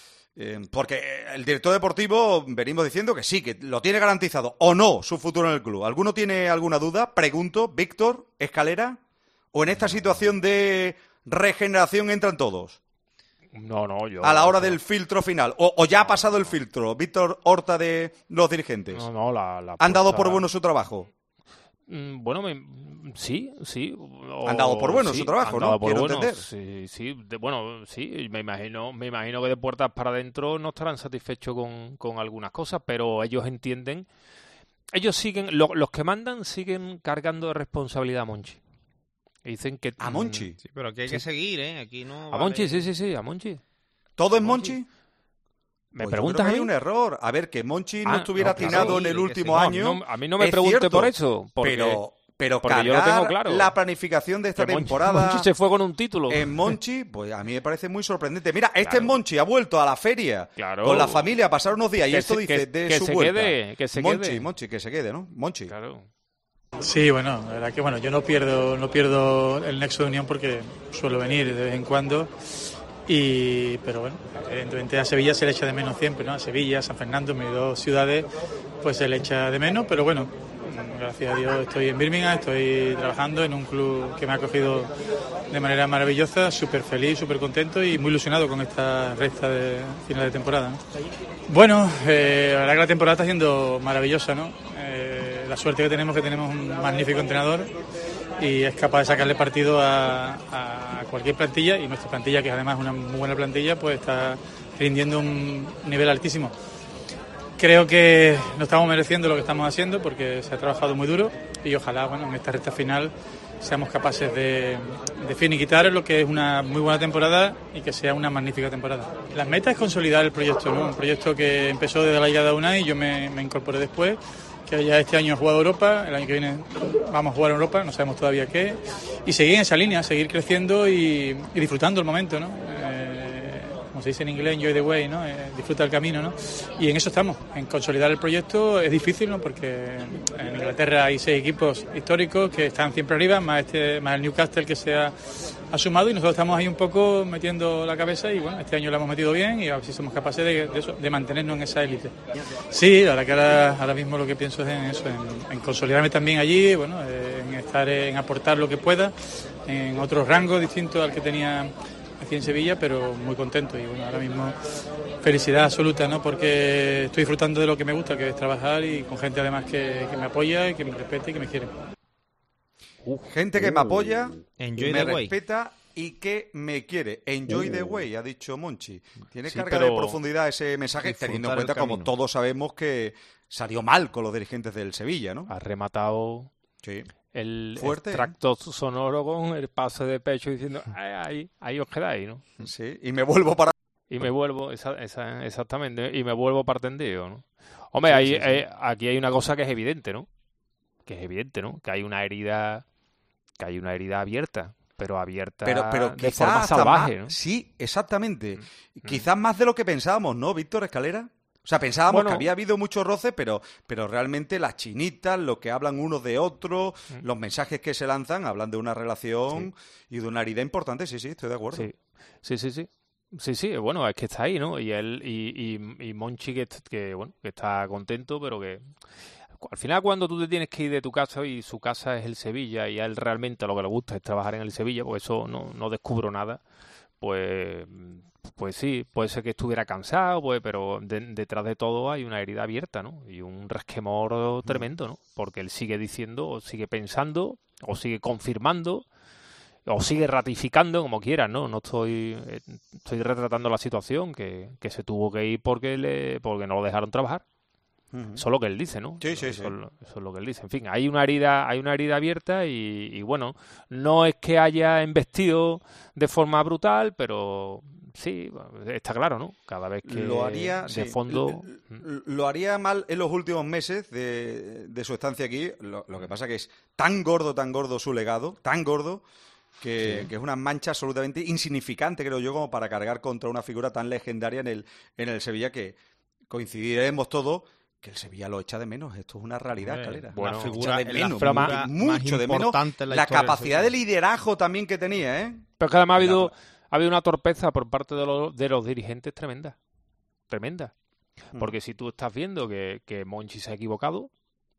Porque el director deportivo, venimos diciendo que sí, que lo tiene garantizado o no su futuro en el club. ¿Alguno tiene alguna duda? Pregunto, Víctor, Escalera, ¿o en esta situación de regeneración entran todos? No, yo... A la hora del filtro final, o ya ha pasado el filtro, Víctor Horta, de los dirigentes. ¿Han dado por bueno su trabajo? Bueno, sí. Han dado por bueno su trabajo, ¿no? Quiero entender. Sí. Me imagino que de puertas para adentro no estarán satisfechos con algunas cosas, pero ellos entienden. Ellos siguen, los que mandan siguen cargando de responsabilidad a Monchi. Y dicen que... ¿A Monchi? Sí, pero aquí hay que seguir, ¿eh? Aquí no... A Monchi, sí, a Monchi. ¿Todo es Monchi? ¿Me preguntas a mí? Hay un error. A ver, que Monchi no estuviera atinado en el último año. A mí no me pregunte por eso. Pero porque yo lo tengo claro. La planificación de esta temporada... Monchi se fue con un título. En Monchi, pues a mí me parece muy sorprendente. Mira, Monchi ha vuelto a la feria con la familia a pasar unos días. Y esto dice de su vuelta. Que se quede. Monchi, que se quede, ¿no? Monchi. Claro. Sí, bueno, la verdad que yo no pierdo el nexo de unión porque suelo venir de vez en cuando. Pero bueno, evidentemente a Sevilla se le echa de menos siempre, ¿no? A Sevilla, San Fernando, mis 2 ciudades, pues se le echa de menos, pero bueno, gracias a Dios estoy en Birmingham, estoy trabajando en un club que me ha acogido de manera maravillosa, súper feliz, súper contento y muy ilusionado con esta recta de final de temporada, ¿no? Bueno, la verdad que la temporada está siendo maravillosa, ¿no? La suerte que tenemos un magnífico entrenador y es capaz de sacarle partido a cualquier plantilla, y nuestra plantilla, que además es una muy buena plantilla, pues está rindiendo un nivel altísimo. Creo que nos estamos mereciendo lo que estamos haciendo porque se ha trabajado muy duro y ojalá, bueno, en esta recta final seamos capaces de finiquitar lo que es una muy buena temporada y que sea una magnífica temporada. La meta es consolidar el proyecto, ¿no? Un proyecto que empezó desde la llegada de Unai y yo me incorporé después, que ya este año he jugado Europa, el año que viene vamos a jugar en Europa, no sabemos todavía qué, y seguir en esa línea, seguir creciendo y disfrutando el momento, ¿no? Como se dice en inglés, enjoy the way, ¿no? Disfruta el camino, ¿no? Y en eso estamos, en consolidar el proyecto. Es difícil, ¿no? Porque en Inglaterra hay 6 equipos históricos que están siempre arriba, más el Newcastle que se ha sumado, y nosotros estamos ahí un poco metiendo la cabeza y bueno, este año lo hemos metido bien y a ver si somos capaces de mantenernos en esa élite. Sí, la verdad que ahora mismo lo que pienso es en eso, en consolidarme también allí, bueno, en aportar lo que pueda, en otros rangos distintos al que tenía aquí en Sevilla, pero muy contento y bueno, ahora mismo felicidad absoluta, ¿no? Porque estoy disfrutando de lo que me gusta, que es trabajar y con gente además que me apoya y que me respeta y que me quiere. Gente que me apoya, me respeta y que me quiere. Enjoy the way, ha dicho Monchi. Tiene carga de profundidad ese mensaje, teniendo en cuenta, como todos sabemos, que salió mal con los dirigentes del Sevilla, ¿no? Ha rematado... Sí. El fuerte, extracto sonoro con el pase de pecho diciendo ahí os quedáis, ¿no? Sí, y me vuelvo para... Y me vuelvo, exactamente, y me vuelvo para tendido, ¿no? Hombre, sí. Aquí hay una cosa que es evidente, ¿no? Que hay una herida abierta, pero abierta pero de forma salvaje, ¿no? Sí, exactamente. Quizás más de lo que pensábamos, ¿no, Víctor Escalera? O sea, pensábamos que había habido mucho roce, pero realmente las chinitas, lo que hablan unos de otros, los mensajes que se lanzan, hablan de una relación y de una herida importante. Sí, estoy de acuerdo. Sí, bueno, es que está ahí, ¿no? Y él y Monchi que está contento, pero que al final cuando tú te tienes que ir de tu casa y su casa es el Sevilla y a él realmente lo que le gusta es trabajar en el Sevilla, pues eso no descubro nada, pues sí, puede ser que estuviera cansado, pero detrás de todo hay una herida abierta, ¿no? Y un resquemor tremendo, ¿no? Porque él sigue diciendo, o sigue pensando, o sigue confirmando, o sigue ratificando, como quieras, ¿no? No estoy retratando la situación, que se tuvo que ir porque no lo dejaron trabajar. Eso es lo que él dice, ¿no? Sí. Eso es lo que él dice. En fin, hay una herida abierta y bueno, no es que haya embestido de forma brutal, pero sí, está claro, ¿no? Cada vez que lo haría, de fondo... Lo haría mal en los últimos meses de su estancia aquí. Lo que pasa que es tan gordo su legado, tan gordo, que es una mancha absolutamente insignificante, creo yo, como para cargar contra una figura tan legendaria en el Sevilla, que coincidiremos todos que el Sevilla lo echa de menos. Esto es una realidad, Escalera. Bueno, figura de menos, mucho de menos. La capacidad de liderazgo también que tenía, ¿eh? Pero que además ha habido una torpeza por parte de los dirigentes tremenda. Porque si tú estás viendo que Monchi se ha equivocado,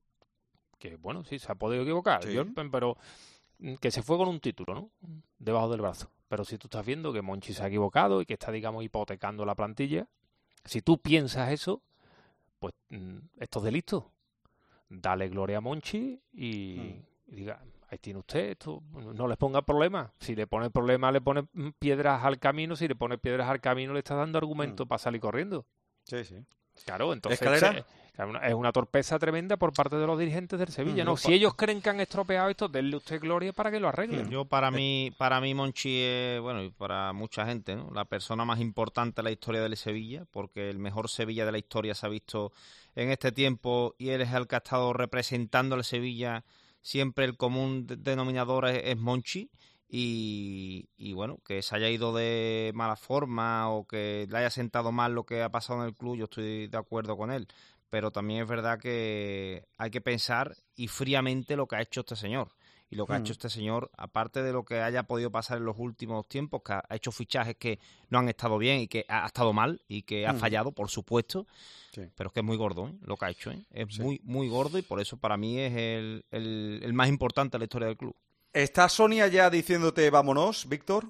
que bueno, sí, se ha podido equivocar, pero que se fue con un título, ¿no? Debajo del brazo. Pero si tú estás viendo que Monchi se ha equivocado y que está, digamos, hipotecando la plantilla, si tú piensas eso, pues estos delitos, dale gloria a Monchi y diga, ahí tiene usted esto, no les ponga problemas. Si le pone problemas, le pone piedras al camino. Si le pone piedras al camino, le está dando argumentos para salir corriendo. Sí. Claro, entonces es una torpeza tremenda por parte de los dirigentes del Sevilla, ¿no? Si ellos creen que han estropeado esto, denle usted gloria para que lo arreglen. Yo para mí Monchi es, bueno, y para mucha gente, ¿no?, la persona más importante de la historia del Sevilla, porque el mejor Sevilla de la historia se ha visto en este tiempo y él es el que ha estado representando al Sevilla. Siempre el común denominador es Monchi. Y bueno, que se haya ido de mala forma o que le haya sentado mal lo que ha pasado en el club, yo estoy de acuerdo con él. Pero también es verdad que hay que pensar y fríamente lo que ha hecho este señor. Y lo que ha hecho este señor, aparte de lo que haya podido pasar en los últimos tiempos, que ha hecho fichajes que no han estado bien y que ha estado mal y que ha fallado, por supuesto. Sí. Pero es que es muy gordo, lo que ha hecho. Es muy, muy gordo y por eso para mí es el más importante de la historia del club. ¿Está Sonia ya diciéndote vámonos, Víctor?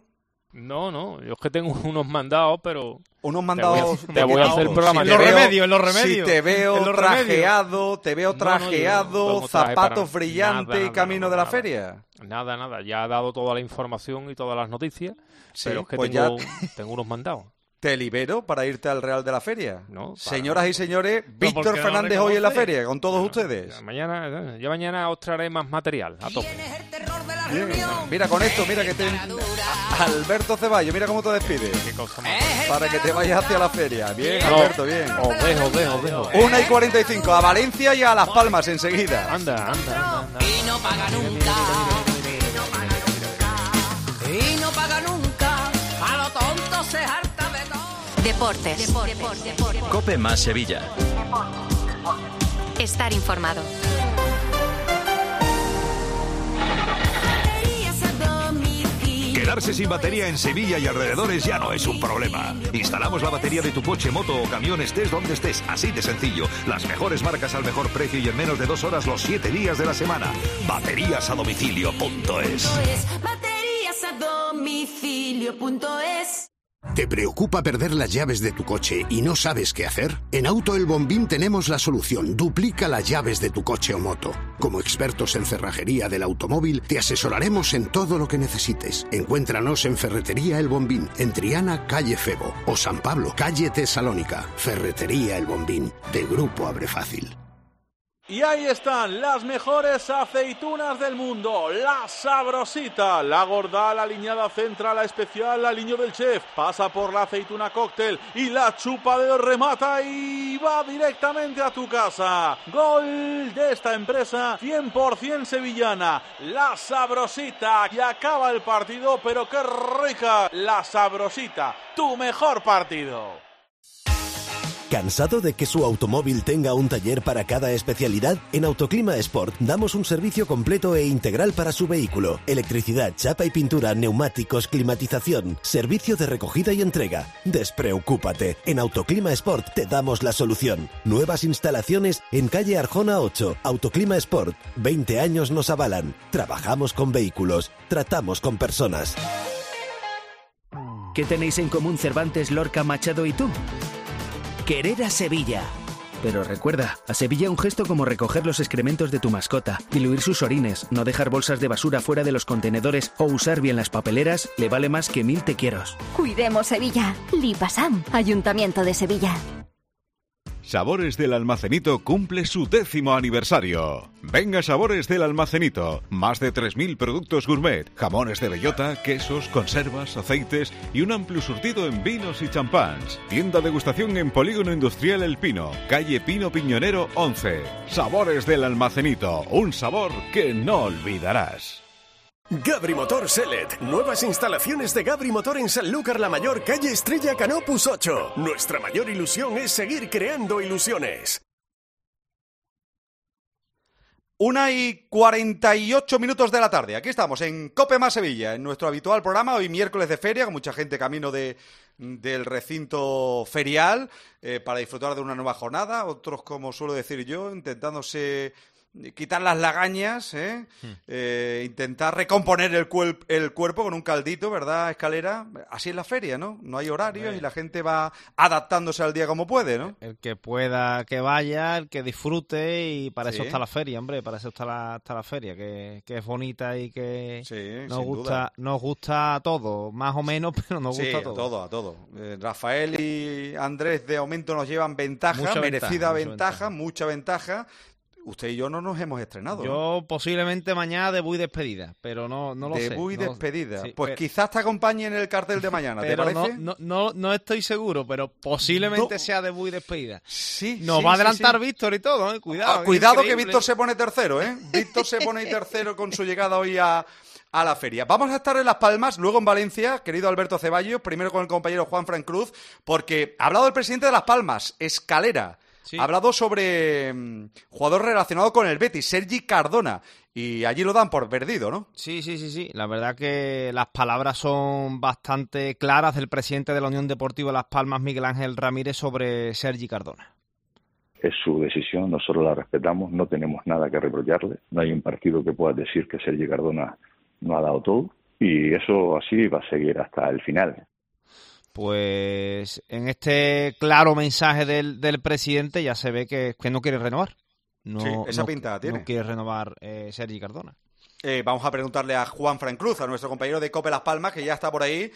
No, yo es que tengo unos mandados, pero... Unos mandados... Te voy a hacer el programa. En los remedios. Si te veo trajeado, zapatos brillantes y camino de la feria. Nada. Ya ha dado toda la información y todas las noticias, Sí, pero es que pues tengo unos mandados. ¿Te libero para irte al Real de la Feria? No, Señoras y señores, Víctor no Fernández hoy en la feria, con todos ustedes. Yo mañana os traeré más material, a tope. Bien. Mira con esto, mira que Alberto Ceballos, mira cómo te despide. Qué cosa más. Para que te vayas hacia la feria. Bien, No, Alberto, bien. Os dejo. 1:45, a Valencia y a Las Palmas enseguida. Anda. Y no paga nunca. Y no paga nunca. A lo tonto se harta de todo. Deportes. Cope más Sevilla. Estar informado. Quedarse sin batería en Sevilla y alrededores ya no es un problema. Instalamos la batería de tu coche, moto o camión, estés donde estés, así de sencillo. Las mejores marcas al mejor precio y en menos de 2 horas los 7 días de la semana. Bateriasadomicilio.es. Bateriasadomicilio.es. ¿Te preocupa perder las llaves de tu coche y no sabes qué hacer? En Auto El Bombín tenemos la solución. Duplica las llaves de tu coche o moto. Como expertos en cerrajería del automóvil, te asesoraremos en todo lo que necesites. Encuéntranos en Ferretería El Bombín, en Triana, calle Febo, o San Pablo, calle Tesalónica. Ferretería El Bombín, de Grupo Abre Fácil. Y ahí están las mejores aceitunas del mundo, la Sabrosita, la gorda, la aliñada central, la especial, la aliño del chef, pasa por la aceituna cóctel y la chupa de remata y va directamente a tu casa. Gol de esta empresa 100% sevillana, la Sabrosita, y acaba el partido, pero qué rica, la Sabrosita, tu mejor partido. ¿Cansado de que su automóvil tenga un taller para cada especialidad? En Autoclima Sport damos un servicio completo e integral para su vehículo. Electricidad, chapa y pintura, neumáticos, climatización, servicio de recogida y entrega. Despreocúpate, en Autoclima Sport te damos la solución. Nuevas instalaciones en calle Arjona 8. Autoclima Sport, 20 años nos avalan. Trabajamos con vehículos, tratamos con personas. ¿Qué tenéis en común Cervantes, Lorca, Machado y tú? Querer a Sevilla. Pero recuerda, a Sevilla un gesto como recoger los excrementos de tu mascota, diluir sus orines, no dejar bolsas de basura fuera de los contenedores o usar bien las papeleras le vale más que 1000 te quieros. Cuidemos Sevilla. Lipasam, Ayuntamiento de Sevilla. Sabores del Almacenito cumple su 10º aniversario. Venga Sabores del Almacenito. Más de 3.000 productos gourmet, jamones de bellota, quesos, conservas, aceites y un amplio surtido en vinos y champáns. Tienda degustación en Polígono Industrial El Pino, calle Pino Piñonero 11. Sabores del Almacenito, un sabor que no olvidarás. Gabri Motor Selet. Nuevas instalaciones de Gabri Motor en Sanlúcar la Mayor, calle Estrella Canopus 8. Nuestra mayor ilusión es seguir creando ilusiones. 1:48 de la tarde. Aquí estamos en Cope más Sevilla, en nuestro habitual programa, hoy miércoles de feria, con mucha gente camino del recinto ferial para disfrutar de una nueva jornada. Otros, como suelo decir yo, intentándose quitar las lagañas, intentar recomponer el cuerpo con un caldito, ¿verdad, Escalera? Así es la feria, ¿no? No hay horarios y la gente va adaptándose al día como puede, ¿no? El que pueda que vaya, el que disfrute, y para eso está la feria, hombre, para eso está la feria, que es bonita y que nos gusta a todos, más o menos, pero nos gusta a todos. a todo. Rafael y Andrés de momento nos llevan ventaja, merecida ventaja, mucha ventaja. Usted y yo no nos hemos estrenado. Yo posiblemente mañana debut y despedida, pero no lo sé. Debut y despedida. Sí, pues quizás te acompañe en el cartel de mañana, ¿te parece? No estoy seguro, pero posiblemente sea debut y despedida. Sí. Nos va a adelantar Víctor y todo, ¿eh? Cuidado. Cuidado que Víctor se pone tercero, ¿eh? Víctor se pone tercero con su llegada hoy a la feria. Vamos a estar en Las Palmas, luego en Valencia, querido Alberto Ceballos, primero con el compañero Juan Fran Cruz, porque ha hablado el presidente de Las Palmas, Escalera. Sí. Ha hablado sobre jugador relacionado con el Betis, Sergi Cardona, y allí lo dan por perdido, ¿no? Sí. La verdad que las palabras son bastante claras del presidente de la Unión Deportiva Las Palmas, Miguel Ángel Ramírez, sobre Sergi Cardona. Es su decisión, nosotros la respetamos, no tenemos nada que reprocharle, no hay un partido que pueda decir que Sergi Cardona no ha dado todo, y eso así va a seguir hasta el final. Pues en este claro mensaje del presidente ya se ve que no quiere renovar. Esa pinta tiene. No quiere renovar Sergi Cardona. vamos a preguntarle a Juanfran Cruz, a nuestro compañero de COPE Las Palmas, que ya está por ahí.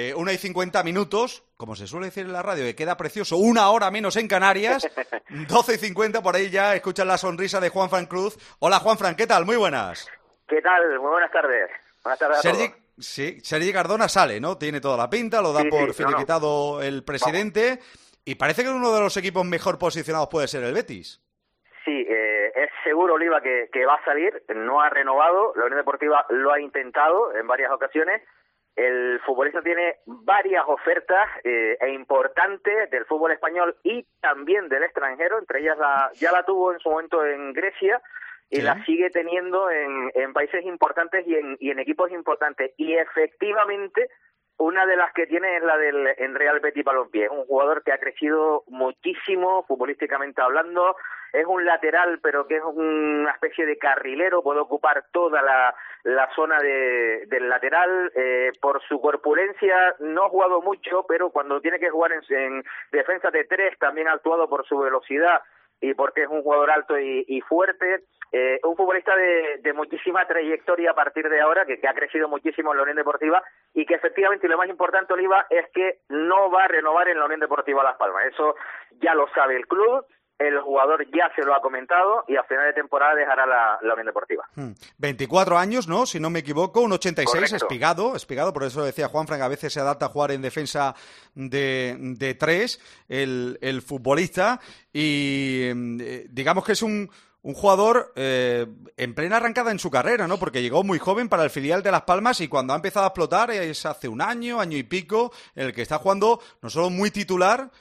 1:50, como se suele decir en la radio, que queda precioso, 1 hora menos en Canarias. 12:50, por ahí ya escuchan la sonrisa de Juanfran Cruz. Hola, Juanfran, ¿qué tal? Muy buenas. ¿Qué tal? Muy buenas tardes. Buenas tardes a todos. Sí, Sergi Cardona sale, ¿no? Tiene toda la pinta, lo da por finiquitado el presidente. Vamos. Y parece que uno de los equipos mejor posicionados puede ser el Betis. Sí, es seguro, Oliva, que va a salir. No ha renovado. La Unión Deportiva lo ha intentado en varias ocasiones. El futbolista tiene varias ofertas importantes del fútbol español y también del extranjero. Entre ellas ya la tuvo en su momento en Grecia. Y la sigue teniendo en países importantes y en equipos importantes. Y efectivamente, una de las que tiene es la del Real Betis Balompié. Es un jugador que ha crecido muchísimo, futbolísticamente hablando. Es un lateral, pero que es una especie de carrilero. Puede ocupar toda la zona del lateral. Por su corpulencia no ha jugado mucho, pero cuando tiene que jugar en defensa de 3 también ha actuado por su velocidad y porque es un jugador alto y fuerte. Un futbolista de muchísima trayectoria a partir de ahora, que ha crecido muchísimo en la Unión Deportiva y que efectivamente, y lo más importante, Oliva, es que no va a renovar en la Unión Deportiva Las Palmas. Eso ya lo sabe el club, el jugador ya se lo ha comentado y a final de temporada dejará la Unión Deportiva. 24 años, ¿no? Si no me equivoco, un 86, Correcto. espigado, por eso decía Juanfran, a veces se adapta a jugar en defensa de 3, el futbolista, y digamos que es un jugador en plena arrancada en su carrera, ¿no? Porque llegó muy joven para el filial de Las Palmas y cuando ha empezado a explotar es hace un año y pico, en el que está jugando no solo muy titular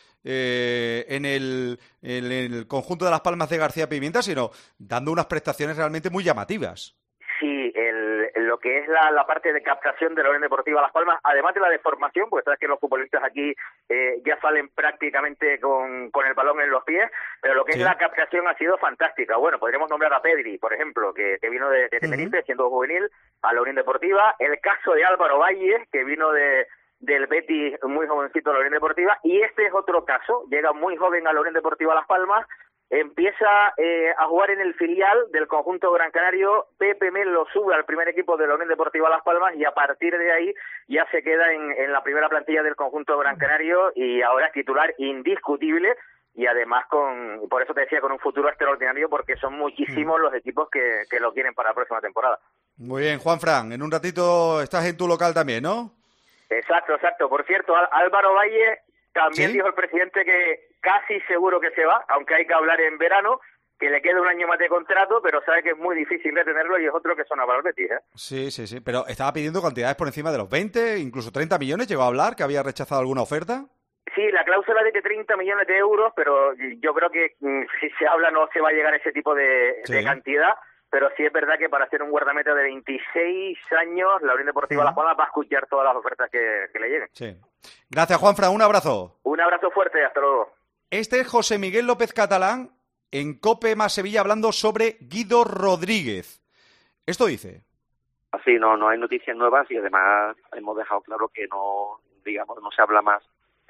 en el conjunto de Las Palmas de García Pimienta, sino dando unas prestaciones realmente muy llamativas. Sí, lo que es la parte de captación de la Unión Deportiva Las Palmas, además de la de formación, porque sabes que los futbolistas aquí ya salen prácticamente con el balón en los pies, pero lo que es la captación ha sido fantástica. Bueno, podríamos nombrar a Pedri, por ejemplo, que vino de Tenerife, siendo juvenil, a la Unión Deportiva. El caso de Álvaro Valle, que vino del Betis muy jovencito a la Unión Deportiva, y este es otro caso, llega muy joven a la Unión Deportiva Las Palmas, empieza a jugar en el filial del conjunto Gran Canario. Pepe Mel lo sube al primer equipo de la Unión Deportiva Las Palmas y a partir de ahí ya se queda en la primera plantilla del conjunto Gran Canario y ahora es titular indiscutible y además por eso te decía, con un futuro extraordinario, porque son muchísimos los equipos que lo quieren para la próxima temporada. Muy bien, Juanfran, en un ratito estás en tu local también, ¿no? Exacto. Por cierto, Álvaro Valle también dijo el presidente que casi seguro que se va, aunque hay que hablar en verano, que le queda un año más de contrato, pero sabe que es muy difícil retenerlo y es otro que suena para el Betis, ¿eh? Sí, pero estaba pidiendo cantidades por encima de los 20, incluso 30 millones, ¿llegó a hablar que había rechazado alguna oferta? Sí, la cláusula dice 30 millones de euros, pero yo creo que si se habla no se va a llegar a ese tipo de cantidad. Pero sí es verdad que para ser un guardameta de 26 años, la Unión Deportiva Las Palmas va a escuchar todas las ofertas que le lleguen. Sí. Gracias, Juanfran. Un abrazo. Un abrazo fuerte. Hasta luego. Este es José Miguel López Catalán en COPE más Sevilla hablando sobre Guido Rodríguez. Esto dice. Así no hay noticias nuevas y además hemos dejado claro que no se habla más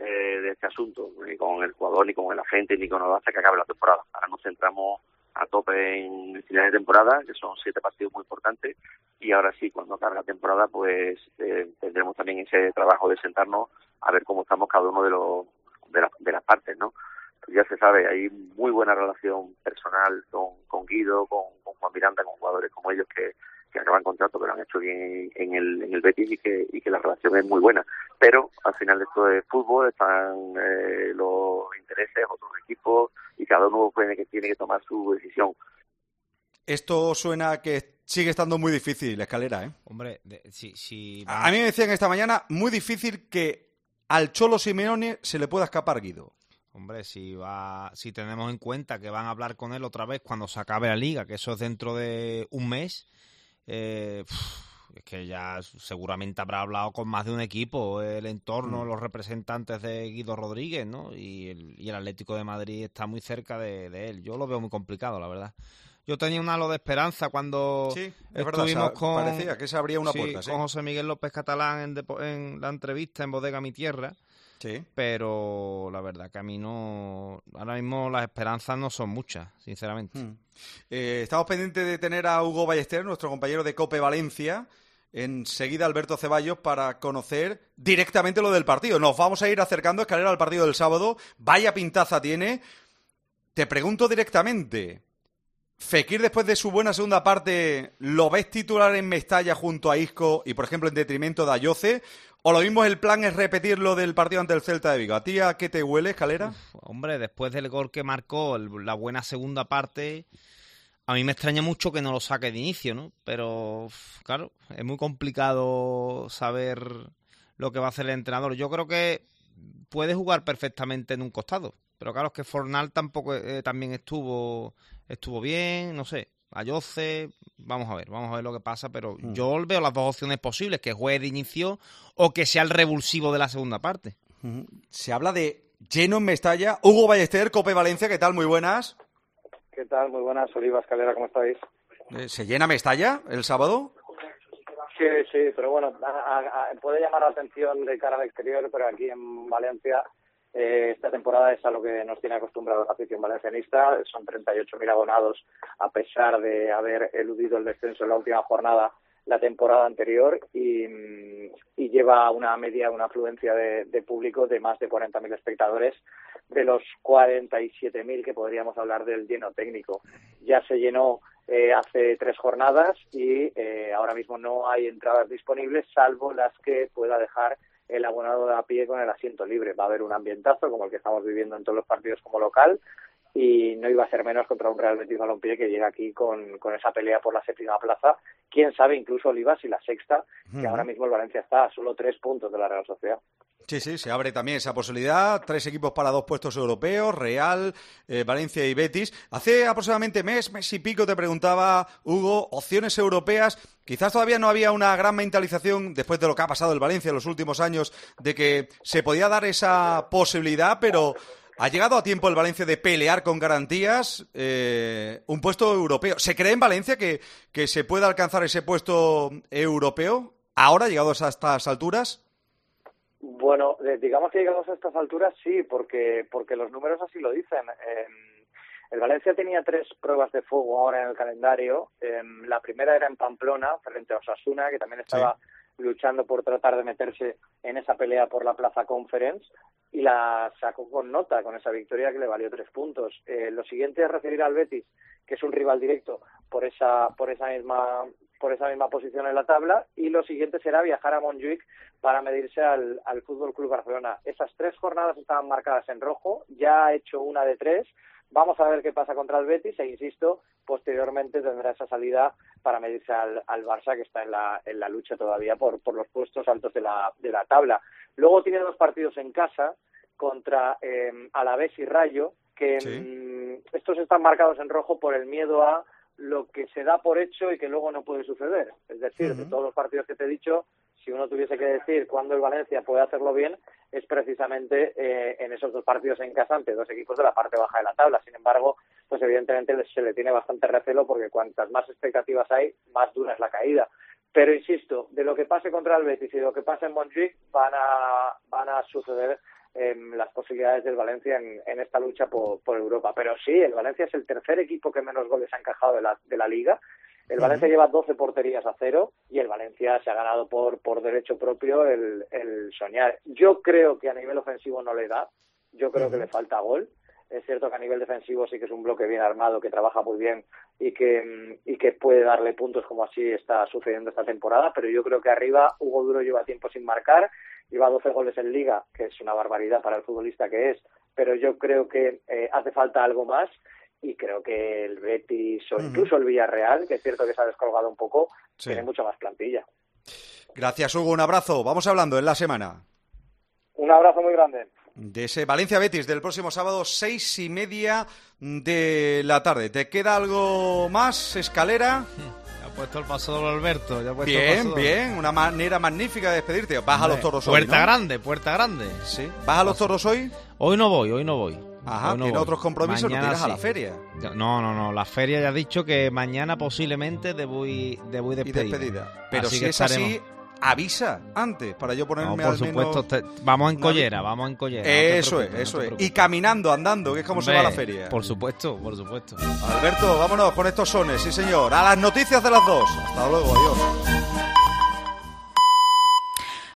de este asunto, ni con el jugador, ni con el agente, ni con nada hasta que acabe la temporada. Ahora nos centramos a tope en el final de temporada, que son 7 partidos muy importantes, y ahora sí, cuando acabe la temporada, pues tendremos también ese trabajo de sentarnos a ver cómo estamos cada uno de las partes, ¿no? Pues ya se sabe, hay muy buena relación personal con Guido, con Juan Miranda, con jugadores como ellos que acaban contrato, que lo han hecho bien en el Betis y que la relación es muy buena. Pero al final esto es fútbol, están los intereses, otros equipos, y cada uno tiene que tomar su decisión. Esto suena que sigue estando muy difícil la escalera, ¿eh? Hombre, sí. A mí me decían esta mañana, muy difícil que al Cholo Simeone se le pueda escapar Guido. Hombre, si tenemos en cuenta que van a hablar con él otra vez cuando se acabe la liga, que eso es dentro de un mes, es que ya seguramente habrá hablado con más de un equipo, el entorno, los representantes de Guido Rodríguez, ¿no? Y el Atlético de Madrid está muy cerca de él. Yo lo veo muy complicado, la verdad. Yo tenía un halo de esperanza cuando estuvimos parecía que se abría una puerta. Con José Miguel López Catalán en la entrevista en Bodega Mi Tierra, Sí. Pero la verdad que a mí no... Ahora mismo las esperanzas no son muchas, sinceramente. Estamos pendientes de tener a Hugo Ballester, nuestro compañero de COPE Valencia. Enseguida Alberto Ceballos para conocer directamente lo del partido. Nos vamos a ir acercando escalera al partido del sábado. Vaya pintaza tiene. Te pregunto directamente, ¿Fekir después de su buena segunda parte lo ves titular en Mestalla junto a Isco y por ejemplo en detrimento de Ayoce? ¿O lo mismo el plan es repetir lo del partido ante el Celta de Vigo? ¿A ti a qué te huele, Escalera? Hombre, después del gol que marcó, la buena segunda parte, a mí me extraña mucho que no lo saque de inicio, ¿no? Pero, claro, es muy complicado saber lo que va a hacer el entrenador. Yo creo que puede jugar perfectamente en un costado, pero claro, es que Fornal tampoco también estuvo bien, no sé. Ayoce, vamos a ver lo que pasa, pero yo veo las dos opciones posibles, que juegue de inicio o que sea el revulsivo de la segunda parte. Se habla de lleno en Mestalla. Hugo Ballester, COPE Valencia, ¿qué tal? Muy buenas. ¿Qué tal? Muy buenas, Oliva, Escalera, ¿cómo estáis? ¿Se llena Mestalla el sábado? Sí, pero bueno, puede llamar la atención de cara al exterior, pero aquí en Valencia esta temporada es a lo que nos tiene acostumbrado la afición valencianista. Son 38.000 abonados, a pesar de haber eludido el descenso en la última jornada la temporada anterior, y lleva una afluencia de público de más de 40.000 espectadores, de los 47.000 que podríamos hablar del lleno técnico. Ya se llenó hace 3 jornadas y ahora mismo no hay entradas disponibles, salvo las que pueda dejar el abonado de a pie con el asiento libre. Va a haber un ambientazo como el que estamos viviendo en todos los partidos como local, y no iba a ser menos contra un Real Betis Balompié que llega aquí con esa pelea por la 7ª plaza. Quién sabe, incluso, Oliva, si la 6ª, que ahora mismo el Valencia está a solo 3 puntos de la Real Sociedad. Sí, se abre también esa posibilidad. 3 equipos para 2 puestos europeos, Real, Valencia y Betis. Hace aproximadamente mes y pico te preguntaba, Hugo, opciones europeas. Quizás todavía no había una gran mentalización, después de lo que ha pasado el Valencia en los últimos años, de que se podía dar esa posibilidad, pero ha llegado a tiempo el Valencia de pelear con garantías un puesto europeo. ¿Se cree en Valencia que se pueda alcanzar ese puesto europeo ahora, llegados a estas alturas? Bueno, digamos que llegados a estas alturas sí, porque los números así lo dicen. El Valencia tenía 3 pruebas de fuego ahora en el calendario. La primera era en Pamplona, frente a Osasuna, que también estaba luchando por tratar de meterse en esa pelea por la Plaza Conference, y la sacó con nota, con esa victoria que le valió 3 puntos. Lo siguiente es recibir al Betis, que es un rival directo por esa misma posición en la tabla, y lo siguiente será viajar a Montjuic para medirse al Fútbol Club Barcelona. Esas 3 jornadas estaban marcadas en rojo, ya ha hecho una de 3. Vamos a ver qué pasa contra el Betis, e insisto, posteriormente tendrá esa salida para medirse al Barça, que está en la lucha todavía por los puestos altos de la tabla. Luego tiene 2 partidos en casa contra Alavés y Rayo, que estos están marcados en rojo por el miedo a lo que se da por hecho y que luego no puede suceder. Es decir, de todos los partidos que te he dicho, si uno tuviese que decir cuándo el Valencia puede hacerlo bien, es precisamente en esos 2 partidos en casa ante 2 equipos de la parte baja de la tabla. Sin embargo, pues evidentemente se le tiene bastante recelo, porque cuantas más expectativas hay, más dura es la caída. Pero insisto, de lo que pase contra el Betis y de lo que pase en Montjuic van a suceder las posibilidades del Valencia en esta lucha por Europa. Pero sí, el Valencia es el 3er equipo que menos goles ha encajado de la Liga. El Valencia lleva 12 porterías a 0 y el Valencia se ha ganado por derecho propio el soñar. Yo creo que a nivel ofensivo no le da, yo creo que le falta gol. Es cierto que a nivel defensivo sí que es un bloque bien armado, que trabaja muy bien y que puede darle puntos, como así está sucediendo esta temporada, pero yo creo que arriba Hugo Duro lleva tiempo sin marcar, lleva 12 goles en Liga, que es una barbaridad para el futbolista que es, pero yo creo que hace falta algo más, y creo que el Betis o incluso el Villarreal, que es cierto que se ha descolgado un poco, tiene mucha más plantilla. Gracias, Hugo, un abrazo. Vamos hablando en la semana. Un abrazo muy grande. De ese Valencia-Betis del próximo sábado, 6:30 de la tarde. ¿Te queda algo más, Escalera? Ya ha puesto el paso doble Alberto. Bien, una manera magnífica de despedirte. ¿Vas a los toros hoy, Puerta grande. Sí. ¿Vas a los toros hoy? Hoy no voy. Ajá, ¿tiene otros compromisos? Mañana ¿No tiras sí. a la feria? No, la feria ya ha dicho que mañana posiblemente debí despedir. Pero así si que es así, avisa antes para yo ponerme al menos... Por supuesto, vamos en collera. Eso es. Y caminando, andando, que es como se va a la feria. Por supuesto. Alberto, vámonos con estos sones, sí señor. A las noticias de las 2. Hasta luego, adiós.